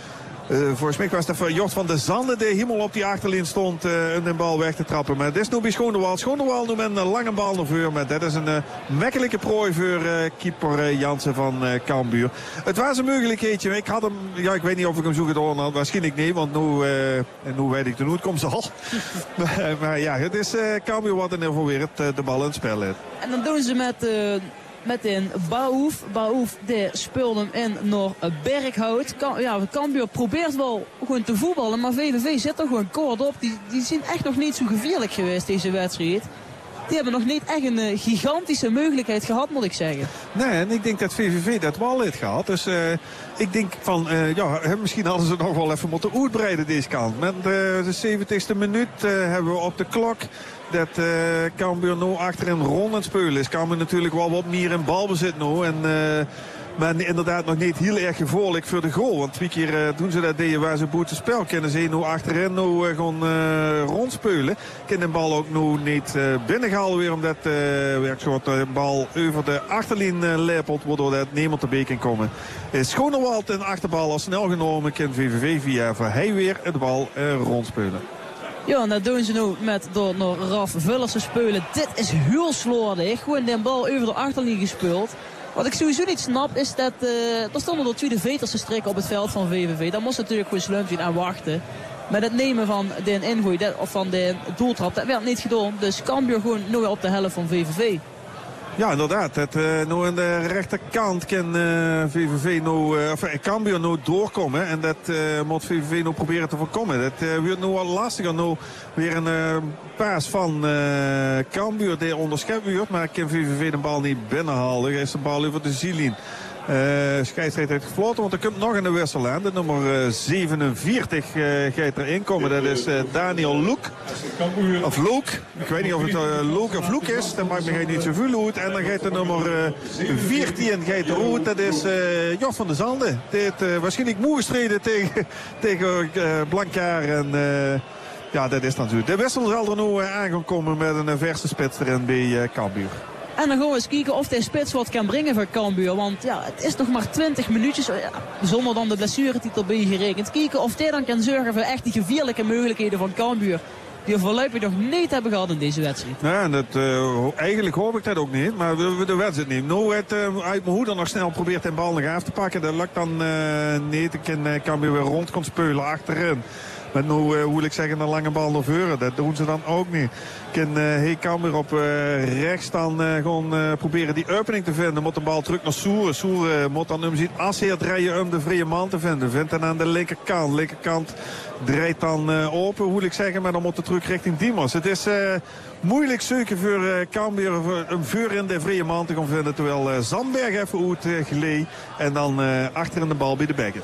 Uh, volgens mij was het voor Jort van de Zanden die helemaal op die achterlijn stond uh, om de bal weg te trappen. Maar dit is nu bij Schoonderwald. Schoonderwald noemt een lange bal naar voren. Maar dat is een uh, makkelijke prooi voor uh, keeper uh, Jansen van uh, Cambuur. Het was een mogelijkheidje. Ik had hem, ja, ik weet niet of ik hem zo gedaan had. Waarschijnlijk niet, want nu, uh, en nu weet ik de uitkomst al. maar, maar ja, het is uh, Cambuur wat in ieder geval weer het, uh, de bal in het spel heeft. En dan doen ze met... Uh... Met een Baouf. Baouf die speelt hem in naar Berghout. Kam, ja, Cambuur probeert wel gewoon te voetballen. Maar V V V zit er gewoon kort op. Die, die zijn echt nog niet zo gevaarlijk geweest deze wedstrijd. Die hebben nog niet echt een uh, gigantische mogelijkheid gehad, moet ik zeggen. Nee, en ik denk dat V V V dat wel heeft gehad. Dus uh, ik denk van, uh, ja, misschien hadden ze nog wel even moeten uitbreiden deze kant. Met uh, de zeventigste minuut uh, hebben we op de klok dat uh, Cambuur nu achterin rond aan het spelen is. Cambuur natuurlijk wel wat meer in balbezit nu. En... Uh, Maar inderdaad nog niet heel erg gevaarlijk voor de goal. Want twee keer uh, doen ze dat deden waar ze boete spel kennen. Ze nu achterin nu uh, gewoon uh, rondspelen. Kunnen de bal ook nu niet uh, binnengehaald weer. Omdat uh, werksoort de bal over de achterlijn uh, lepelt. Waardoor dat niemand te beek kan komen. Uh, Schoonderwald en achterbal al snel genomen. Kan V V V via Verheij weer de bal uh, rondspelen. Ja, en dat doen ze nu met door naar Raf Vullers te spelen. Dit is heel slordig. Gewoon de bal over de achterlijn gespeeld. Wat ik sowieso niet snap is dat uh, er stonden er twee de veters te strikken op het veld van V V V. Daar moest natuurlijk gewoon slum zijn en wachten. Met het nemen van de ingooi dat, of van de doeltrap, dat werd niet gedaan. Dus Cambuur gewoon nu weer op de helft van V V V. Ja, inderdaad. Het, uh, nu aan de rechterkant kan uh, V V V nu, uh, of Cambuur nu doorkomen. En dat uh, moet V V V nu proberen te voorkomen. Dat uh, wordt nu al lastiger. Nu weer een uh, paas van uh, Cambuur die onderschept wordt. Maar kan V V V de bal niet binnenhalen. Is de bal over de zielijn. Uh, scheidsrechter heeft gefloten, want er komt nog een wissel aan. De nummer uh, zevenenveertig uh, gaat erin komen. Dat is uh, Daniel Loek. Of Loek. Ik weet niet of het uh, Loek of Loek is. Dat maakt me niet zoveel uit. En dan gaat de nummer uh, veertien gaat eruit. Dat is uh, Jof van de Zanden. Die heeft uh, waarschijnlijk moe gestreden tegen, tegen uh, Blankaar. En uh, ja, dat is natuurlijk. De wissel zal er nu uh, aangekomen met een uh, verse spits erin bij uh, Cambuur. En dan gaan we eens kijken of de spits wat kan brengen voor Cambuur. Want ja, het is nog maar twintig minuutjes. Ja, zonder dan de blessuretitel bij gerekend. Kijken of hij dan kan zorgen voor echt die gevaarlijke mogelijkheden van Cambuur. Die we voorlopig nog niet hebben gehad in deze wedstrijd. Ja, dat, uh, eigenlijk hoop ik dat ook niet. Maar we de wedstrijd niet. Nou, het, uh, uit mijn hoeder nog snel probeert de bal nog af te pakken. Dat lukt dan uh, niet. Ik kan uh, Cambuur weer rond kon spelen achterin. Met nu, uh, hoe wil ik zeggen, een lange bal naar voren. Dat doen ze dan ook niet. Kan uh, hey, Cambuur op uh, rechts dan uh, gewoon uh, proberen die opening te vinden. Moet de bal terug naar Soeren. Soeren moet dan hem zien als hij het rijden om de vrije man te vinden. Vindt dan aan de linkerkant. Linkerkant draait dan uh, open, hoe wil ik zeggen. Maar dan moet het terug richting Diemers. Het is uh, moeilijk zoeken voor uh, Cambuur een vuur in de vrije man te gaan vinden. Terwijl uh, Zandberg even uit uh, geleed. En dan uh, achter in de bal bij de Bekkers.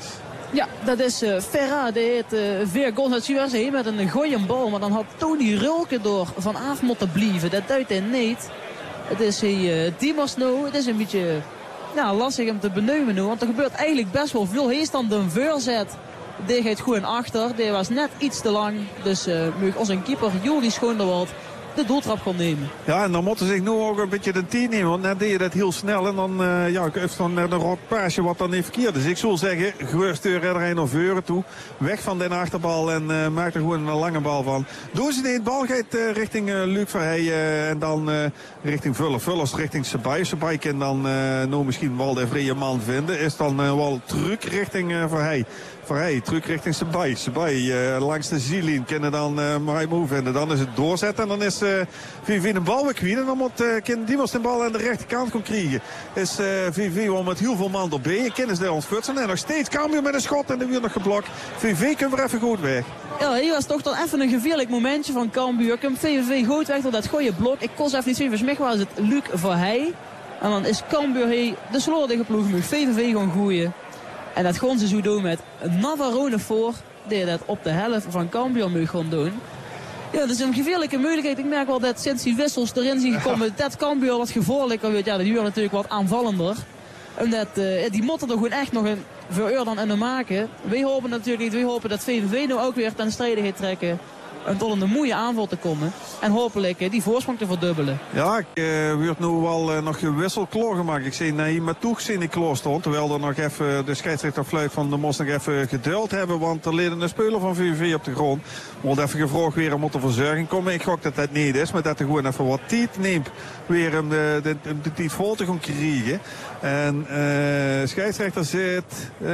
Ja, dat is uh, Ferra. Die heeft uh, weer goals uit Suarez heen met een goeie bal. Maar dan had Tony Rulke door van Aaf moeten blijven. Dat duidt hij niet. Het is hier uh, Dimas nou. Het is een beetje ja, lastig om te benoemen nu. Want er gebeurt eigenlijk best wel veel. Hij is dan de voorzet. Die gaat gewoon achter. Die was net iets te lang. Dus uh, mag onze keeper Juri Schoonderwald de doeltrap kon nemen. Ja, en dan moeten ze zich nu ook een beetje de tien nemen. Want net deed je dat heel snel. En dan uh, ja, heeft dan een rotpaasje wat dan niet verkeerd is. Dus ik zou zeggen, stuur er naar Veuren toe. Weg van de achterbal en uh, maak er gewoon een lange bal van. Doen ze die bal gaat uh, richting uh, Luc Verheij. Uh, en dan uh, richting Vuller. Vullers richting Sabay. Sabay kan dan uh, nou misschien wel de vrije man vinden. Is dan uh, wel truc richting uh, Verheij. Verheij, terug richting Sabay. Sabay uh, langs de zielien kunnen dan uh, Marij Moe vinden. Dan is het doorzetten en dan is uh, V V de bal weer kwijt. En dan moet uh, Ken Diemers de bal aan de rechterkant komen krijgen. Is uh, V V wel met heel veel man erbij. En Ken is daar ontfutsen. En nog steeds Cambuur met een schot en de weer nog geblokt. V V kunnen we even goed weg. Ja, hier was toch dan even een gevaarlijk momentje van Cambuur. Komt V V goed weg door dat gooie blok. Ik kon even niet zien. Volgens mij was het Luc Verheij. En dan is Cambuur hey, de slordige ploeg. V V gewoon gooien. En dat gaan ze zo doen met Navarone voor. Die dat op de helft van Cambuur moet gaan doen. Ja, dat is een gevaarlijke mogelijkheid. Ik merk wel dat sinds die wissels erin zijn gekomen, dat Cambuur wat gevaarlijker wordt. Ja, de huur natuurlijk wat aanvallender. En dat, uh, die moeten er gewoon echt nog een veruur dan in maken. Wij hopen natuurlijk niet. Wij hopen dat V V V nu ook weer ten strijde gaat trekken. En tot een mooie aanval te komen. En hopelijk uh, die voorsprong te verdubbelen. Ja, ik uh, werd nu wel uh, nog gewisseld klaargemaakt. Ik zie Naïm Matoug in die kloor stond. Terwijl er nog even de scheidsrechter fluit van de Mos nog even geduld hebben. Want er leden een speler van V V V op de grond. Wordt even gevraagd weer om de verzorging komen. Ik gok dat dat niet is. Maar dat er gewoon even wat tijd neemt. Weer om de, de, de, de tijd vol te gaan krijgen. En uh, scheidsrechter zit. Uh,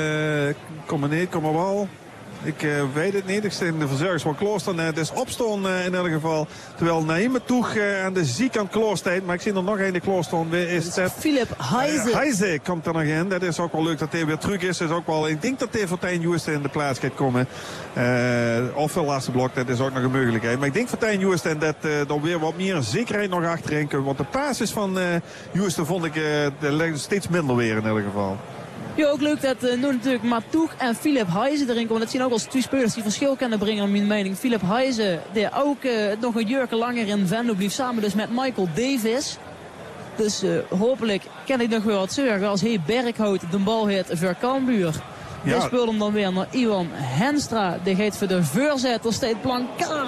kom maar niet, kom maar wel. Ik uh, weet het niet. Ik sta in de verzorgers van Klooster. Het is opstoon uh, in ieder geval. Terwijl Naïm Toeg uh, aan de ziekant Klooster. Maar ik zie er nog een in de Klooster. Is dat Philip Heijzen. Uh, Heijzen komt er nog in. Dat is ook wel leuk dat hij weer terug is. is ook wel, ik denk dat hij voor Tijn Joest in de plaats gaat komen. Uh, of de laatste blok. Dat is ook nog een mogelijkheid. Maar ik denk voor Tijn Joest en dat uh, er weer wat meer zekerheid nog achterin komt. Want de basis van uh, Joest vond ik uh, steeds minder weer in ieder geval. Ja, ook leuk dat uh, nu natuurlijk Matoug en Philip Heijzen erin komen. Dat zien ook als twee spelers die verschil kunnen brengen, naar mijn mening. Philip Heijzen, die ook uh, nog een jurken langer in Venlo blijft samen dus met Michael Davis. Dus uh, hopelijk kan ik nog weer wat zorgen als hij Berghout de bal heeft voor Cambuur. Ja. Die speelt hem dan weer naar Iwan Henstra. Die gaat voor de voorzet. Er staat Blancard.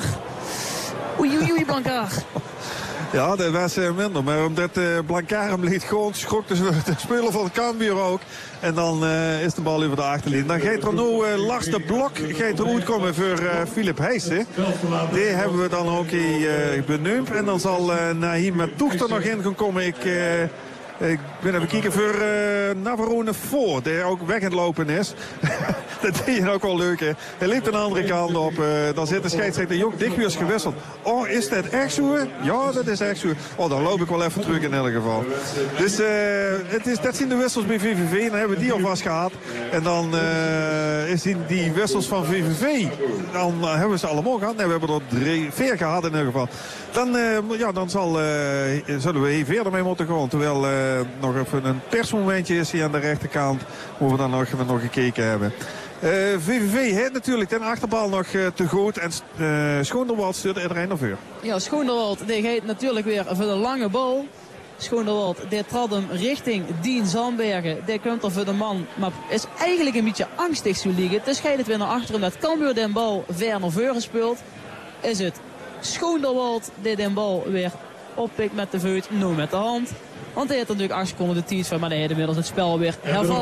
Oei, oei, oei, Blancard. Ja, dat was uh, minder. Maar omdat uh, Blancard hem liet gewoon schrok de, de speler van Cambuur ook. En dan uh, is de bal over de achterlijn. Dan gaat er nu uh, Lars de Blok gaat er uitkomen voor uh, Philip Heijzen. Die hebben we dan ook uh, benoemd. En dan zal uh, Naïm Matoug er nog in gaan komen. Ik... Uh, Ik ben even kijken voor uh, Navarone voor, die ook weg aan het lopen is. Dat deed je ook wel leuk, hè. Hij liep de andere kant op. Uh, dan zit de scheidsrechter Jok Dighuis gewisseld. Oh, is dat echt zo? Ja, dat is echt zo. Oh, dan loop ik wel even terug in ieder geval. Dus uh, het is, dat zijn de wissels bij V V V. Dan hebben we die alvast gehad. En dan uh, is die, die wissels van V V V. Dan uh, hebben we ze allemaal gehad. Nee, we hebben er drie, vier gehad in ieder geval. Dan, uh, ja, dan zal, uh, zullen we hier verder mee moeten gaan. Terwijl uh, nog even een persmomentje is hier aan de rechterkant. Hoe we dan nog even nog gekeken hebben. Uh, V V V heeft natuurlijk ten achterbal nog uh, te goed. En uh, Schoonderwald stuurt iedereen naar vuur. Ja, Schoonderwald die gaat natuurlijk weer voor de lange bal. Schoonderwald die trad hem richting Dien Zandbergen. Die komt er voor de man. Maar is eigenlijk een beetje angstig zo liggen. Dus gaat het weer naar achteren. Dat Cambuur den bal ver naar voren speelt. Is het Schoonderwald die den bal weer oppikt met de voet. Nu met de hand. Want hij heeft natuurlijk acht seconden de tijd van, maar hij heeft inmiddels het spel weer hervat.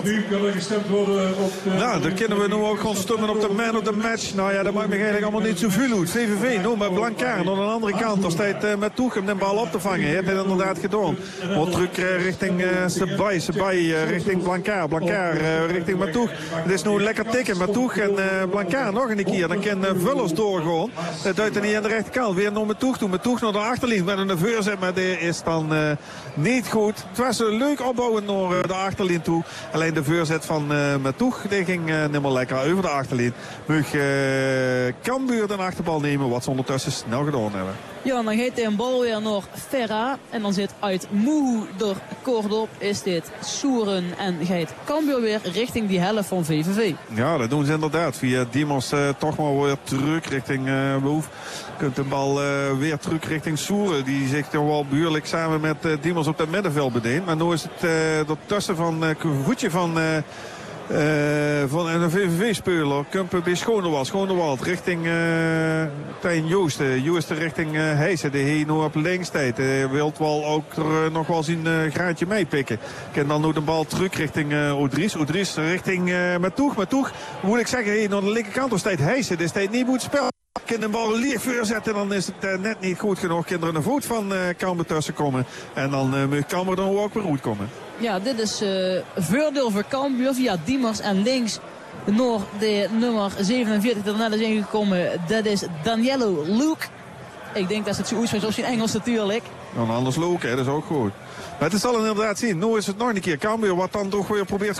Nou, dan kunnen we nu ook gewoon stemmen op de man of the match. Nou ja, dat maakt me eigenlijk allemaal niet zoveel uit. V V V, nu met Blancard aan de andere kant. Daar staat uh, met Toeg om de bal op te vangen. Hij heeft het inderdaad gedaan. Wordt terug uh, richting uh, Sabay. Sabay uh, richting Blancard. Blancard uh, richting Matoug. Het is nu lekker tikken. Matoug en uh, Blancard nog een keer. Dan kan uh, Vullers doorgaan. Dat duidt er niet aan de rechterkant. Weer naar Matoug toe. Matoug naar de achterlijn met een voorzet. Maar die is dan uh, niet niet goed. Het was een leuk opbouwen naar uh, de achterlijn toe. Alleen de voorzet van uh, Matoeg, die ging uh, niet meer lekker over de achterlijn. Mug uh, Cambuur de achterbal nemen, wat ze ondertussen snel gedaan hebben. Ja, en dan gaat hij een bal weer naar Ferra. En dan zit uit Moeder Kordop is dit Soeren. En gaat Cambuur weer richting die helft van V V V. Ja, dat doen ze inderdaad. Via Diemers uh, toch maar weer terug richting uh, Behoef. Kunt de bal uh, weer terug richting Soeren. Die zich toch wel buurlijk samen met uh, Diemers op het middenveld bedeent. Maar nu is het uh, ertussen van uh, voetje van... Uh, Uh, van een V V V-speler. Kumpen bij Schonewald. Schonewald richting uh, Tijn Joosten. Joosten richting uh, Heijsen. Die hier nu op links tijd. Uh, wilt wel ook er uh, nog wel zien uh, graadje meepikken. Kan dan nu de bal terug richting uh, Oudries. Oudries richting uh, Matoeg. Matoeg, moet ik zeggen, hier naar de linkerkant of staat Heijsen. Dus staat niet goed spel. Kan de bal lief voorzetten, dan is het uh, net niet goed genoeg. Kan er een voet van uh, Cambuur tussen komen. En dan uh, moet Cambuur dan ook weer goed komen. Ja, dit is uh, voordeel voor Cambuur via Diemers en links naar de nummer zevenenveertig die er net is ingekomen. Dat is Daniello Luke. Ik denk dat het zo uitspreekt zoals in Engels natuurlijk. Dan anders Luke, hè, dat is ook goed. Maar het zal inderdaad zien. Nu is het nog een keer Cambuur wat dan toch weer probeert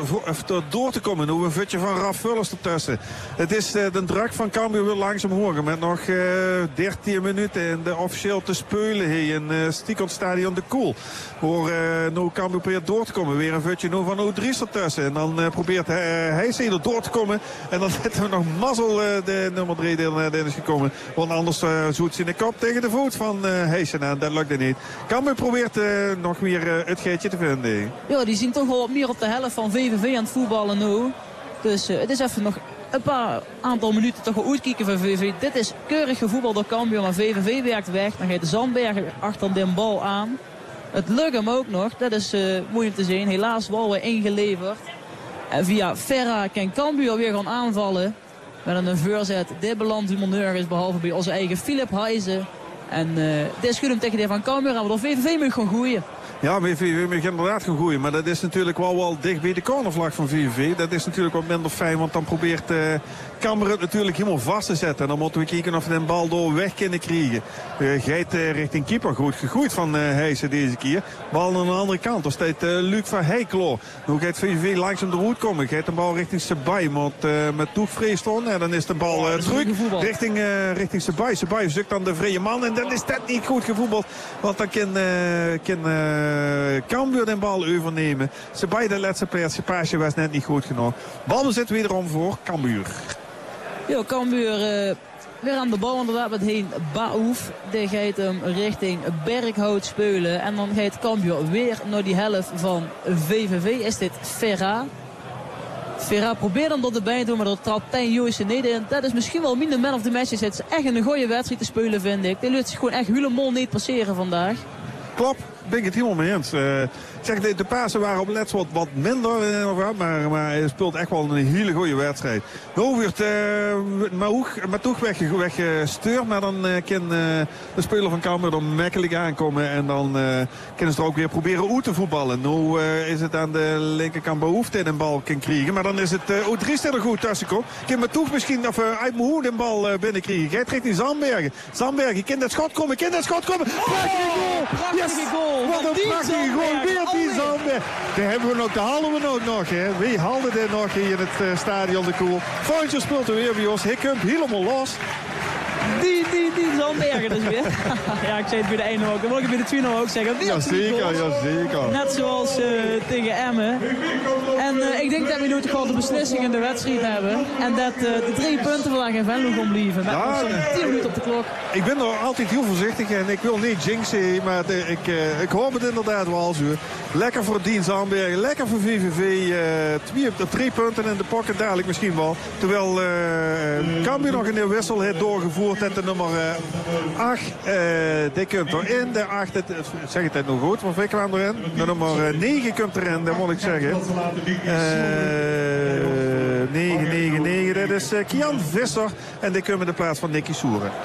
door te komen. Nu een futje van Raf Vullers ertussen. Het is uh, de druk van Cambuur weer langzaam hoger. Met nog uh, dertien minuten in de officieel te spelen hier in uh, Stiekelstadion de Koel. Voor uh, nu Cambuur probeert door te komen. Weer een futje nu van Oudries ertussen. En dan uh, probeert uh, Heijsen er door te komen. En dan zetten we nog mazzel uh, de nummer drie die erin is gekomen. Want anders uh, zoet ze in de kop tegen de voet van uh, Heijsen aan. Dat lukt er niet. Cambuur probeert... Uh, nog weer uh, het geitje te vinden. Ja, die zien toch wel wat meer op de helft van V V V aan het voetballen nu. Dus uh, het is even nog een paar aantal minuten toch wel uitkijken van V V V. Dit is keurig gevoetbal door Cambuur, maar V V V werkt weg. Dan gaat de Zandbergen achter de bal aan. Het lukt hem ook nog, dat is uh, moeilijk te zien. Helaas wel weer ingeleverd. En via Ferra kan Cambuur weer gaan aanvallen. Met een voorzet. Dit belandt iemand nergens, behalve bij onze eigen Philip Heijzen. En uh, dit is goed om tegen de van Cambuur aan, maar door V V V moet gewoon groeien. Ja, V V V moet inderdaad gaan groeien. Maar dat is natuurlijk wel, wel dicht bij de cornervlag van V V V. Dat is natuurlijk wat minder fijn, want dan probeert uh, Cambuur het natuurlijk helemaal vast te zetten. En dan moeten we kijken of we de bal door weg kunnen krijgen. Uh, Geit uh, richting keeper. Goed gegroeid van uh, Heijsen deze keer. Bal aan de andere kant. Er staat uh, Luc van Heiklo. Nu gaat V V V langzaam de route komen. Gaat de bal richting Sebai. Want uh, met Toeg vreest on. En dan is de bal uh, terug richting, uh, richting Sebai. Sebai zoekt dan de vrije man. En dan is dat niet goed gevoetbald. Want dan kan, uh, kan uh, Cambuur de bal overnemen. Sebai de laatste passage was net niet goed genoeg. Bal zit wederom voor Cambuur. Ja, Cambuur uh, weer aan de bal inderdaad met heen Baouf. Die gaat hem richting Berghout spelen. En dan gaat Cambuur weer naar die helft van V V V. Is dit Ferra. Ferra probeert hem tot de been te doen, maar dat trapt Tijn Joosten niet in. Dat is misschien wel minder man of the match. Het is echt een goede wedstrijd te spelen, vind ik. Die lukt zich gewoon echt helemaal niet passeren vandaag. Klopt, ben ik het helemaal mee eens. Uh, zeg, de, de Pasen waren op Lets wat, wat minder, maar, maar hij speelt echt wel een hele goede wedstrijd. Nu wordt uh, Matoeg weggestuurd, weg, maar dan uh, kan uh, de speler van Cambuur er makkelijk aankomen. En dan uh, kunnen ze er ook weer proberen uit te voetballen. Nu uh, is het aan de linkerkant behoefte in een bal kan krijgen. Maar dan is het uh, Oudries die er goed tussen komt. Kan Matoeg misschien of uh, uit mijn hoed een bal uh, binnenkrijgen. Gaat richting Zandbergen. Zandbergen, kan dat schot komen, kan dat schot komen. Prachtige goal! Prachtige yes. goal! Wat een prachtige goal! Weer die Zandbergen. Die hebben we nog, de halen we ook nog. Hè. Wie haalde dit nog hier in het uh, stadion de Koel? Fontje speelt er weer bij ons. Hiccup helemaal los. Die, die, die Zandbergen dus weer. Ja, ik zei het bij de ene ook. Dan wil ik bij de tweede ook zeggen. Ja, zeker, ja, zeker. Net zoals uh, tegen Emmen. En uh, ik denk dat we nu toch wel de beslissing in de wedstrijd hebben. En dat uh, de drie punten vandaag in Venlo gaan blijven. Met ja, zo'n tien minuten op de klok. Ik ben er altijd heel voorzichtig en ik wil niet jinxen. Maar de, ik, uh, ik hoop het inderdaad wel zo. Lekker voor Dien Zandbergen. Lekker voor V V V. Uh, twee, drie punten in de pocket dadelijk misschien wel. Terwijl uh, Cambuur nog in de wissel heeft doorgevoerd. En de nummer acht, uh, die komt erin. De acht, het, zeg ik het nog goed, want wij kwamen erin. De nummer negen komt erin, dat moet ik zeggen. negen, negen, negen, dat is uh, Kian Visser. En die komt in de plaats van Nicky Soeren.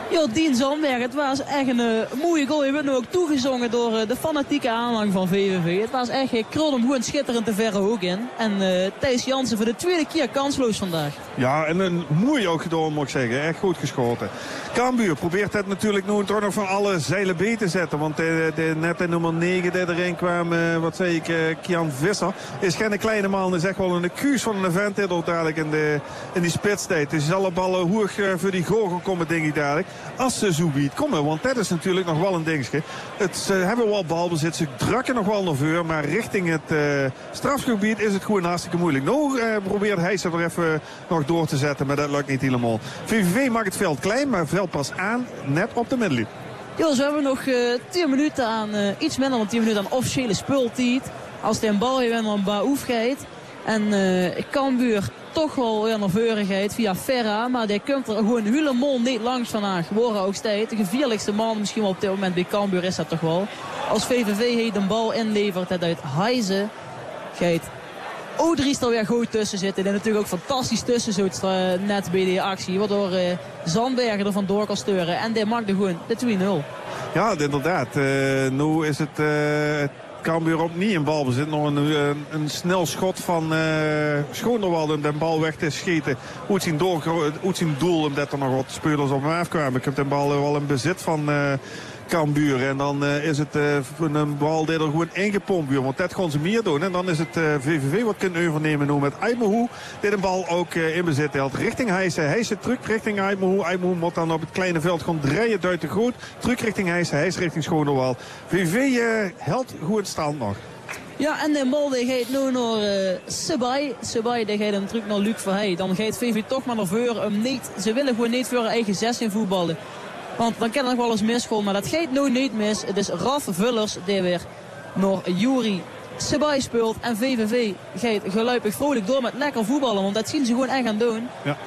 Ja, Dien Zandberg, het was echt een uh, mooie goal. Je werd nu ook toegezongen door uh, de fanatieke aanhang van V V V. Het was echt, ik krul hem gewoon schitterend de verre hoek in. En uh, Thijs Jansen voor de tweede keer kansloos vandaag. Ja, en een mooi ook gedaan, moet ik zeggen. Echt goed geschoten. Cambuur probeert het natuurlijk nu toch nog van alle zeilen bij te zetten. Want de, de, net de nummer negen die erin kwam, uh, wat zei ik, uh, Kian Visser, is geen kleine man. Is echt wel een kuus van een event dit ook dadelijk in, de, in die spitstijd. Dus alle ballen hoog uh, voor die goal komen, denk ik dadelijk. Als ze zo biedt komen, want dat is natuurlijk nog wel een dingetje. Het uh, hebben wel balbezit, ze drukken nog wel naar voren, maar richting het uh, strafgebied is het gewoon hartstikke moeilijk. Nou uh, probeert hij ze er even nog door te zetten, maar dat lukt niet helemaal. V V V maakt het veld klein, maar het veld pas aan net op de middenlijn. Ja, zo hebben we nog uh, tien minuten aan, uh, iets minder dan tien minuten aan officiële speeltijd. Als hij een bal heeft en dan een Baouf gaat. En uh, Cambuur toch wel weer naar voren gaat via Ferra. Maar die komt er gewoon helemaal niet langs vandaag. Worden ook steeds. De gevierlijkste man misschien wel op dit moment bij Cambuur is dat toch wel. Als V V V heeft een bal inlevert, het uit Heijzen gaat Odries er weer goed tussen zitten. En natuurlijk ook fantastisch tussen zit uh, net bij die actie. Waardoor uh, Zandbergen er vandoor kan steuren. En die maakt er gewoon de twee nul. Ja, inderdaad. Uh, nu is het... Uh... Cambuur opnieuw in balbezit. Nog een, een, een snel schot van uh, Schoonderwald om de bal weg te schieten. Uit zijn, door, uit zijn doel, omdat er nog wat spelers op hem afkwamen. Ik heb de bal wel in bezit van uh, Cambuur. En dan uh, is het uh, een bal die er gewoon ingepompt wordt. Want dat gaan ze meer doen. En dan is het uh, V V V wat kunnen overnemen nu met Aymohu. Die de bal ook uh, in bezit heeft. Richting Heijsen. Heijsen terug richting Aymohu. Aymohu moet dan op het kleine veld gewoon draaien uit de groot. Terug richting Heijsen. Heijsen richting Schoonderwald. V V V uh, helpt goed stand nog. Ja, en de bal die gaat nu naar uh, Sebai. Sebai die gaat hem terug naar Luc Verheij. Dan gaat V V toch maar naar voren. Um, niet, ze willen gewoon niet voor hun eigen zes in voetballen. Want dan kan het nog wel eens misgaan, maar dat gaat nu niet mis. Het is Raf Vullers die weer naar Juri Sebai speelt. En V V V gaat gelukkig vrolijk door met lekker voetballen. Want dat zien ze gewoon echt aan doen. Ja.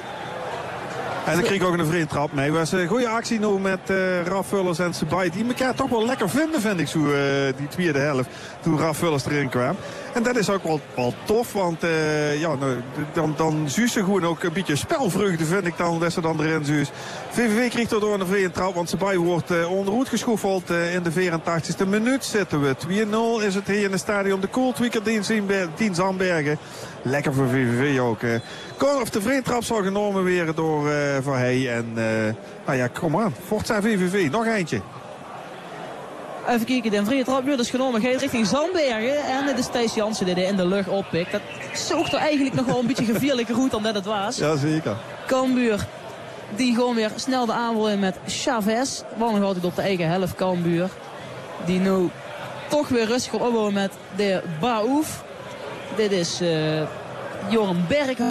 En dan kreeg ik ook een vreemde trap mee. Het was een goede actie nu met uh, Raf Vullers en Sebai. Die elkaar toch wel lekker vinden, vind ik zo, uh, die tweede helft. Toen Raf Vullers erin kwam. En dat is ook wel, wel tof, want uh, ja, nou, dan, dan zuus ze gewoon ook een beetje spelvreugde, vind ik dan, dat ze dan erin zuus. V V V kreeg door een vreemde trap, want Sebai wordt uh, onderhoed geschoffeld uh, in de vierentachtigste minuut zitten we. twee nul is het hier in het stadion. De Kooltweeker Dien Zandbergen. Lekker voor V V V ook. Uh. Of de vreemde trap zal genomen weer door uh, Verheij. En uh, nou ja, kom aan. Forza V V V. Nog eentje. Even kijken, de vrije trap nu is genomen. Gaat richting Zandbergen. En het is Thijs Jansen die in de lucht oppikt. Dat zocht er eigenlijk nog wel een beetje gevierlijke route dan dat het was. Ja, zeker. Cambuur, die gewoon weer snel de aanval in met Chavez. Wel nog altijd op de eigen helft Cambuur. Die nu toch weer rustig op opbouwen met de Baouf. Dit is uh, Joran Berghuis.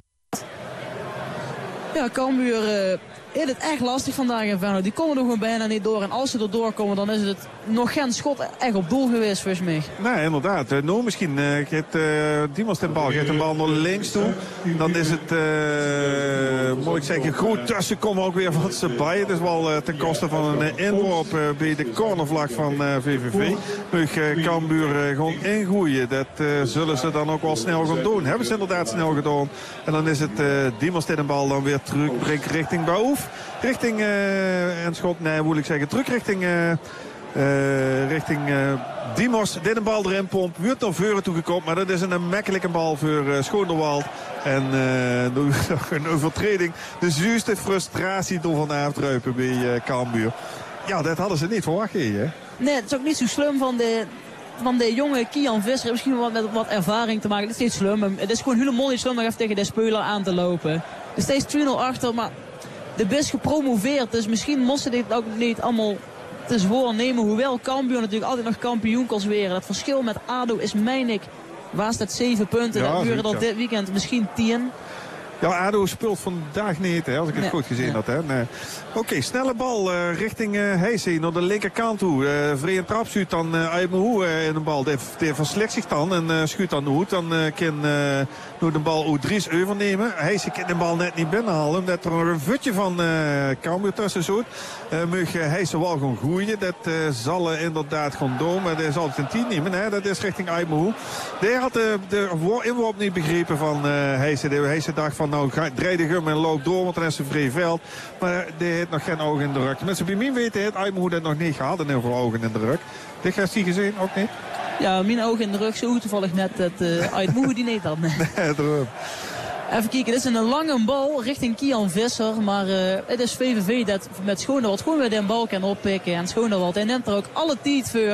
Ja, Cambuur uh, heeft het echt lastig vandaag in Venlo. Die komen er gewoon bijna niet door. En als ze er doorkomen, dan is het nog geen schot echt op doel geweest, volgens mij. Nee, inderdaad. Uh, nou, misschien uh, gaat uh, Diemers de bal, gaat de bal naar links toe. Dan is het, uh, moet ik zeggen, goed tussenkomen ook weer van Sebai. Het is wel uh, ten koste van een uh, inworp uh, bij de cornervlag van uh, V V V. Mag uh, Cambuur uh, gewoon ingooien. Dat uh, zullen ze dan ook wel snel gaan doen. Hebben ze inderdaad snel gedaan. En dan is het uh, Diemers die de bal dan weer terug richting Baouf. Richting, uh, en schot, nee, moet ik zeggen, terug richting... Uh, Uh, richting uh, Diemers, dit een bal erin pompt, wordt naar voren toegekomen, maar dat is een makkelijke bal voor uh, Schoonderwald. En uh, een overtreding, de zuurste frustratie door van afdruipen bij uh, Cambuur. Ja, dat hadden ze niet verwacht hier, hè? Nee, het is ook niet zo slim van de, van de jonge Kian Visser. Misschien wel met wat ervaring te maken. Het is niet slim. Het is gewoon helemaal niet slim nog even tegen de speler aan te lopen. Dus steeds twee nul achter, maar de best gepromoveerd. Dus misschien moesten dit ook niet allemaal te zwoer nemen. Hoewel Cambuur natuurlijk altijd nog kampioen kan zweren. Dat verschil met A D O is, meen ik, waar staat zeven punten. Ja, dat duurde dat dit weekend misschien tien. Ja, A D O speelt vandaag niet, hè, als ik het nee. goed gezien nee. had. Nee. Oké, okay, snelle bal uh, richting uh, Heijsen naar de linkerkant toe. Uh, Vrije trap schuurt dan uh, Aymohu uh, in de bal. Die, die verslikt zich dan en uh, schuurt dan de hoed. Dan uh, kan uh, de bal Odries overnemen. Heijsen kan de bal net niet binnenhalen. Omdat er nog een futje van uh, Cambuur tussen zit. Uh, mag uh, Heijsen wel gaan groeien. Dat uh, zal uh, inderdaad gaan doen. Maar hij zal het een tien nemen. Nee, dat is richting Aymohu. Die had uh, de inworp niet begrepen van uh, Heijsen. Heijsen dacht van van nou draai hem en loop door, want dan is een vrij veld. Maar die heeft nog geen ogen in de rug. Mensen bij mij weten het, uit moet het nog niet gehad en heel veel ogen in de rug. Dit heeft hij gezien, ook niet? Ja, mijn ogen in de rug, zo toevallig net dat uh, uit Moe die niet had. Nee, daarom. Even kijken, dit is een lange bal richting Kian Visser. Maar uh, het is V V V dat met Schoonderwald gewoon weer de bal kan oppikken. En Schoonderwald, hij neemt er ook alle tijd voor.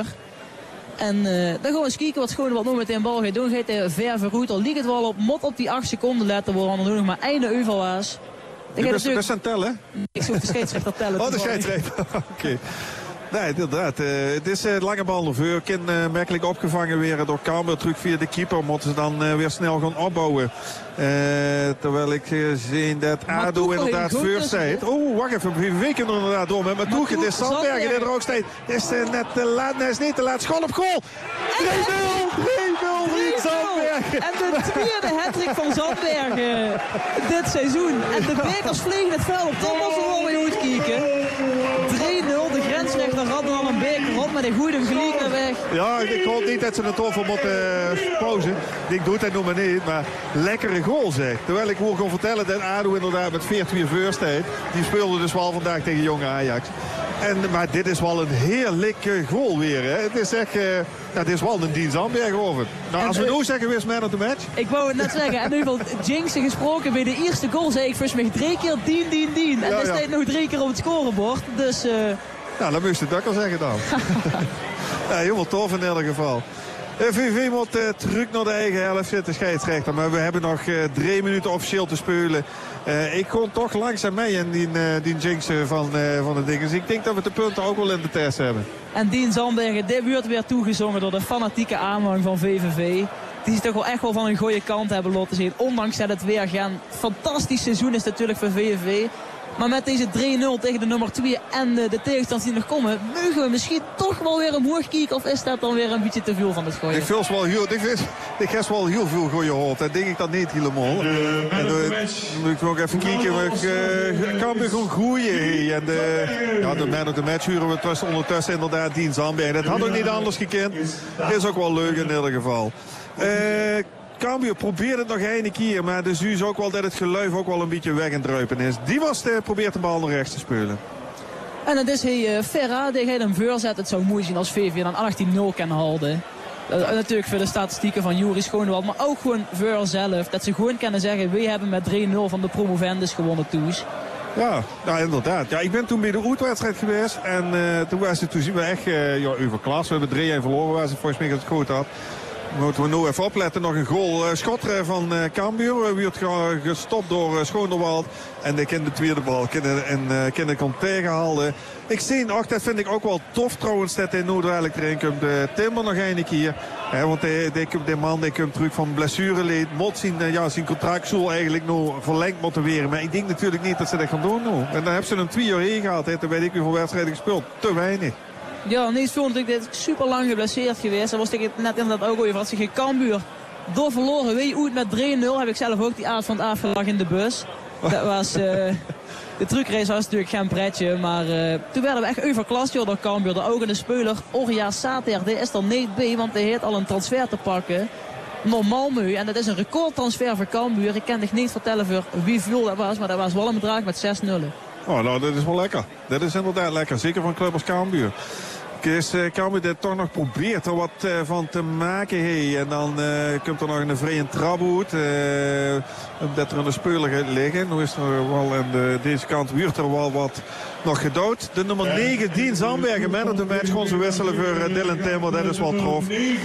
En uh, dan gaan we eens kijken wat Schoonderwald nog met de bal gaat doen. Gaat hij ver vooruit, al ligt het wel op mot op die acht seconden letten. Worden er nu nog maar einde uvelwaas. Je bent natuurlijk... best aan het tellen? Ik zoek de scheidsrechter tellen. Oh, de scheidsrechter, oké. Okay. Nee, inderdaad. Uh, het is uh, lange bal naar voren. Kind uh, merkelijk opgevangen weer door Cambuur. Terug via de keeper. Moeten ze dan uh, weer snel gaan opbouwen. Uh, terwijl ik uh, zie dat A D O inderdaad first staat. Oeh, wacht even. We weken er inderdaad door. Met Matoeg. Het is Zandbergen die er ook staat. Het is uh, net te laat. Nee, is niet te laat. Schot op goal. drie nul. drie nul. Zandbergen. En de tweede hattrick van Zandbergen dit seizoen. En de bekers vliegen het veld op. Dat was er wel weer goed kijken. drie nul. De grensrechter had er al een beker op. Maar de goede gelijk naar weg. Ja, ik hoop niet dat ze het over moeten uh, pauzen. Ik doe het nog maar niet. Maar lekkere goal zeg. Terwijl ik wil gewoon vertellen dat A D O inderdaad met veertien vier first staat. Die speelde dus wel vandaag tegen jonge Ajax. En, maar dit is wel een heerlijke goal weer. Hè. Het is echt, uh, nou, dit is wel een Dien Zandberg over. Nou, als we nu zeggen, wie is man of the match? Ik wou het net zeggen. En nu van Jinxen gesproken bij de eerste goal zei ik volgens mij drie keer Dien, Dien, Dien. En ja, er ja. staat nog drie keer op het scorebord. Dus... Uh... Nou, dan moest je het ook al zeggen dan. Ja, helemaal tof in ieder geval. V V moet uh, terug naar de eigen helft zitten, scheidsrechter. Maar we hebben nog uh, drie minuten officieel te spelen. Uh, ik kom toch langzaam mee in die, uh, die jinx van, uh, van de dingen. Dus ik denk dat we de punten ook wel in de test hebben. En Dien Zandbergen, dit wordt weer toegezongen door de fanatieke aanhang van V V V. Die zich toch wel echt wel van een goede kant hebben laten zien. Ondanks dat het weer gaan fantastisch seizoen is natuurlijk voor V V V. Maar met deze drie nul tegen de nummer twee en de, de tegenstanders die nog komen, mogen we misschien toch wel weer omhoog kijken. Of is dat dan weer een beetje te veel van het gooien? Ik vind wel heel, ik vind, ik heb wel heel veel goede hoofd. Dat denk ik dat niet helemaal. De en dan moet ik nog even kijken. Uh, kan we gewoon groeien. En de, ja, de man of the match huren we tussen, ondertussen inderdaad Dien Zandberg. Dat had ook niet anders gekend. Dat is ook wel leuk in ieder geval. Uh, Cambuur probeert het nog een keer, maar de Zuus ook wel dat het geluid ook wel een beetje weg en druipen is. Die was de, probeert de bal naar rechts te spelen. En het is hij uh, Ferra die hij hem voorzet. Het zou mooi zijn als V V dan achttien nul kan houden. Uh, natuurlijk voor de statistieken van Juri Schoonewald, maar ook gewoon voor zelf. Dat ze gewoon kunnen zeggen, wij hebben met drie nul van de promovendus gewonnen toes. Ja, nou inderdaad. Ja, ik ben toen bij de uitwedstrijd geweest en uh, toen was het, toen zien we echt uh, ja, overklas. We hebben drie een verloren, waar ze volgens mij het goed had. Moeten we nu even opletten. Nog een goal. Uh, schot van uh, Cambuur. Uh, wordt gestopt door uh, Schoonderwald. En ik in de tweede bal. En uh, Kinder komt tegenhalen. Ik zie, ook, dat vind ik ook wel tof trouwens, dat hij nu eigenlijk erin komt. Uh, Timber nog een keer. Uh, want die, die, die man die komt terug van blessureleed. Moet zien, uh, ja, zijn contract zal eigenlijk nu verlengd moeten worden. Maar ik denk natuurlijk niet dat ze dat gaan doen nu. En dan hebben ze een twee jaar heen gehad. He. Toen weet ik hoeveel wedstrijden gespeeld. Te weinig. Ja, nee, zo natuurlijk dit super lang geblesseerd geweest. En was ik het net inderdaad ook over. Als je geen Cambuur door verloren, weet je hoe het met drie nul. Heb ik zelf ook die avond afgelag in de bus. Dat was, uh, de trucrace was natuurlijk geen pretje. Maar uh, toen werden we echt overklast door Cambuur. De ook in de speler Orja Sater, die is er niet bij. Want hij heeft al een transfer te pakken. Naar Malmö. En dat is een recordtransfer voor Cambuur. Ik kan het niet vertellen voor wie veel dat was. Maar dat was wel een bedrag met zes nullen. Oh, nou, dat is wel lekker. Dat is inderdaad lekker. Zeker van club als Cambuur. Dus uh, Cambuur dit toch nog probeert er wat uh, van te maken. Hey. En dan uh, komt er nog een vrije trap uit. Uh, dat er een speler gaat liggen. Nu is er wel aan de, deze kant wordt er wel wat nog gedood. De nummer negen, Dien Zandbergen, man of the match. Gewoon zo wisselen voor uh, Dylan Timber. Dat is wel trof.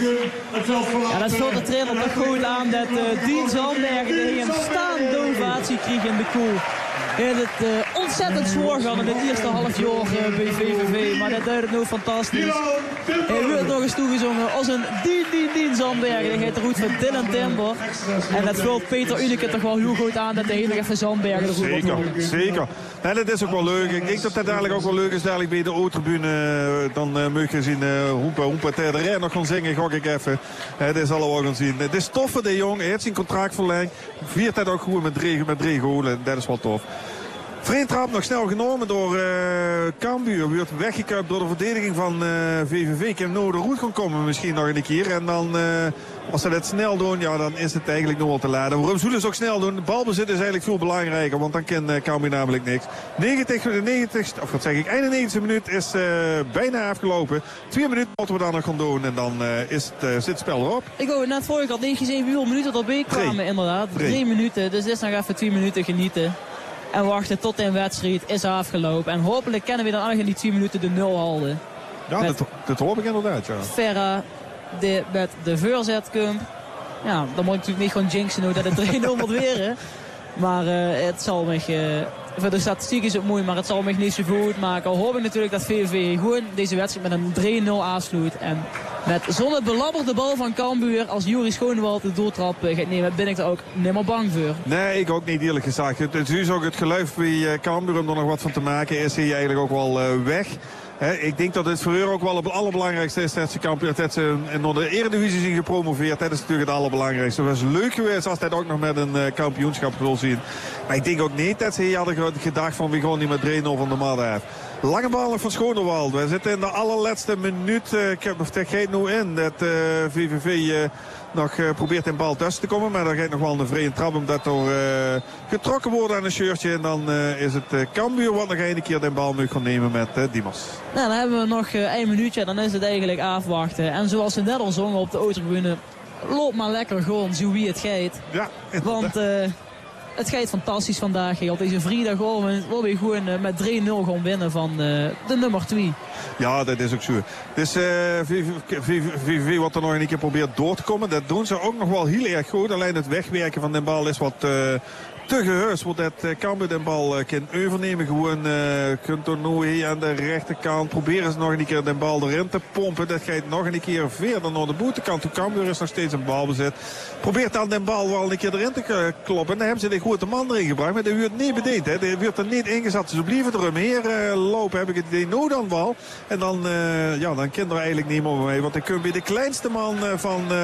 Ja, dat vult de trainer toch goed aan. Dat uh, Dien Zandbergen die een staande ovatie kreeg in de koel. Hij heeft het uh, ontzettend zwaar gehad in het eerste half jaar uh, bij V V V. Maar dat duidt het nu fantastisch. Hij wordt nog eens toegezongen als een Dien, Dien, Dien Zandbergen. Hij gaat er goed voor Dylan Timber. En dat vult Peter Unike toch wel heel goed aan dat hij nog even Zandbergen er goed op Zeker, zeker. En dat is ook wel leuk. Ik denk dat dat eigenlijk ook wel leuk is dadelijk bij de O-tribune. Uh, dan uh, moet je zien uh, hoempa, hoempa, tegen de rij nog gaan zingen. Gok ik even. Uh, dat zal we gaan zien. Het is tof voor de jong. Hij heeft zijn contract verlengd. Viert dat ook goed met drie, met drie golen. Dat is wel tof. Vrije trap nog snel genomen door uh, Cambuur. Wordt weggekuipt door de verdediging van uh, V V V. Kim nou de route kon komen misschien nog een keer. En dan, uh, als ze dat snel doen, ja, dan is het eigenlijk nog wel te laat. Waarom zullen ze ook snel doen? De balbezit is eigenlijk veel belangrijker. Want dan kan uh, Cambuur namelijk niks. negentig, negentig, of wat zeg ik, eenennegentigste minuut is uh, bijna afgelopen. Twee minuten moeten we dan nog gaan doen. En dan uh, is het, uh, zit het spel erop. Ik wou net voor, ik had negen, zeven minuten tot B kwamen Drie. inderdaad. Drie. Drie minuten, dus dit is nog even twee minuten genieten. En wachten tot de wedstrijd is afgelopen. En hopelijk kunnen we dan nog in die twee minuten de nul houden. Ja, dat, dat hoop ik inderdaad, ja. Ferra de, met de voorzet komt. Ja, dan moet ik natuurlijk niet gewoon jinxen hoe dat het drie nul wordt weer. Maar uh, het zal me... Uh, voor de statistiek is het mooi, maar het zal me niet zo goed maken. Al hoop ik natuurlijk dat V V V gewoon deze wedstrijd met een drie nul afsluit. En met zo'n belabberde bal van Cambuur als Juri Schoonewald de doeltrap gaat nemen, ben ik er ook nimmer bang voor. Nee, ik ook niet eerlijk gezegd. Het is ook het geluid bij Cambuur om er nog wat van te maken. Is hij eigenlijk ook wel uh, weg. He, ik denk dat het voor hun ook wel het allerbelangrijkste is dat ze, kampioen, dat ze naar de Eredivisie zijn gepromoveerd. Dat is natuurlijk het allerbelangrijkste. Het was leuk geweest als dat ook nog met een uh, kampioenschap wil zien. Maar ik denk ook niet dat ze hier hadden gedacht van we gaan niet met drie nul van de mat af. Lange bal van Schonewald. We zitten in de allerlaatste minuut. Uh, ik heb nog gaat nu in dat uh, V V V uh, nog uh, probeert in bal tussen te komen. Maar dan gaat nog wel een vrije trap omdat er uh, getrokken wordt aan een shirtje. En dan uh, is het uh, Cambuur wat nog een keer de bal moet gaan nemen met uh, Diemers. Nou, dan hebben we nog uh, één minuutje. Dan is het eigenlijk afwachten. En zoals ze net al zongen op de O-tribune. Loop maar lekker gewoon zo wie het gaat. Ja, want... Uh, Het gaat fantastisch vandaag. Op deze vrijdagavond wil we gewoon uh, met drie nul gaan winnen van uh, de nummer twee. Ja, dat is ook zo. Dus uh, V V V wordt er nog een keer probeert door te komen. Dat doen ze ook nog wel heel erg goed. Alleen het wegwerken van de bal is wat... Uh, te geheus, want dat uh, Cambuur de bal uh, kan overnemen. Gewoon uh, kunt er nu hier aan de rechterkant proberen ze nog een keer de bal erin te pompen. Dat gaat nog een keer verder naar de boetekant. Toen Cambuur is nog steeds een balbezit. Probeert dan de bal wel een keer erin te kloppen. En dan hebben ze de grote man erin gebracht. Maar die wordt niet bedeend. Hè. Die wordt er niet ingezet. Ze blijven er omheen uh, lopen. Heb ik het idee. Nou dan bal. En dan, uh, ja, dan kan er eigenlijk niet meer mee. Want dan kun je bij de kleinste man uh, van, uh,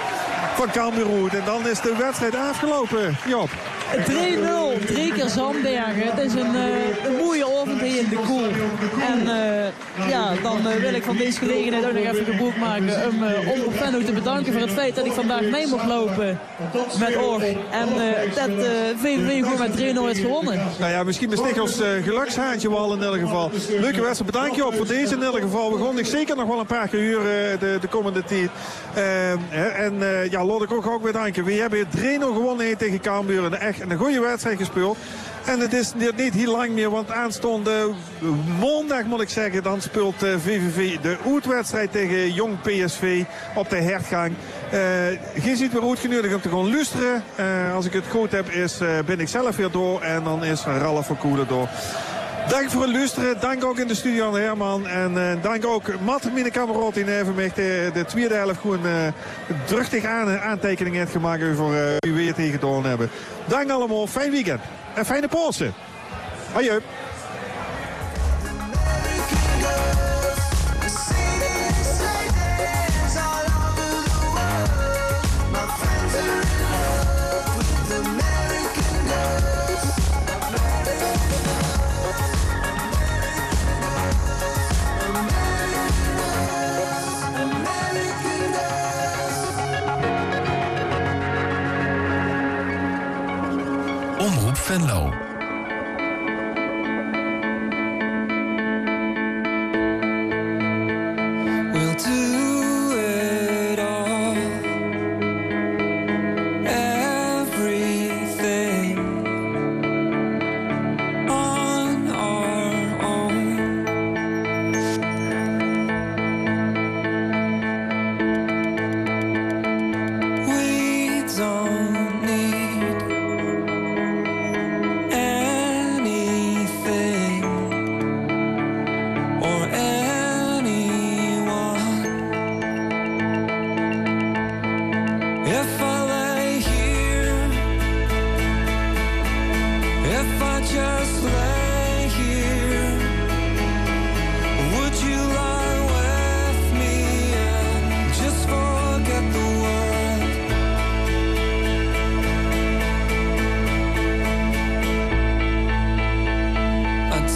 van Cambuur. En dan is de wedstrijd afgelopen. Job. drie nul, drie keer Zandbergen. Het is een, uh, een mooie avond hier in de koel. En uh, ja, dan uh, wil ik van deze gelegenheid ook nog even gebruik maken om uh, Omroep Venlo te bedanken voor het feit dat ik vandaag mee mocht lopen met Oor. En uh, dat uh, V V V gewoon met drie nul heeft gewonnen. Nou ja, misschien een stikkels uh, gelukshaantje wel in ieder geval. Leuke wedstrijd, bedankt je op voor deze in ieder geval. We gaan nog zeker nog wel een paar keer uur uh, de, de komende tijd. Uh, en uh, ja, laat ik ook, ook bedanken. We hebben drie nul gewonnen tegen Cambuur. En echt een goede wedstrijd gespeeld. En het is niet heel lang meer, want aanstaande maandag moet ik zeggen, dan speelt uh, V V V de uitwedstrijd tegen Jong P S V op de hertgang. Uh, je ziet weer uitgenodigd om te gaan luisteren. Uh, als ik het goed heb, is, uh, ben ik zelf weer door en dan is Ralf van Koelen door. Dank voor het luisteren. Dank ook in de studio aan Herman. En uh, dank ook Matt, mijn kameraad in Evenmecht. De, de tweede helft gewoon uh, drachtig aan, aantekeningen heeft gemaakt over uh, wie we weer tegen gedaan hebben. Dank allemaal. Fijn weekend. En fijne Pasen. Adieu. Omroep Venlo.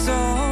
saw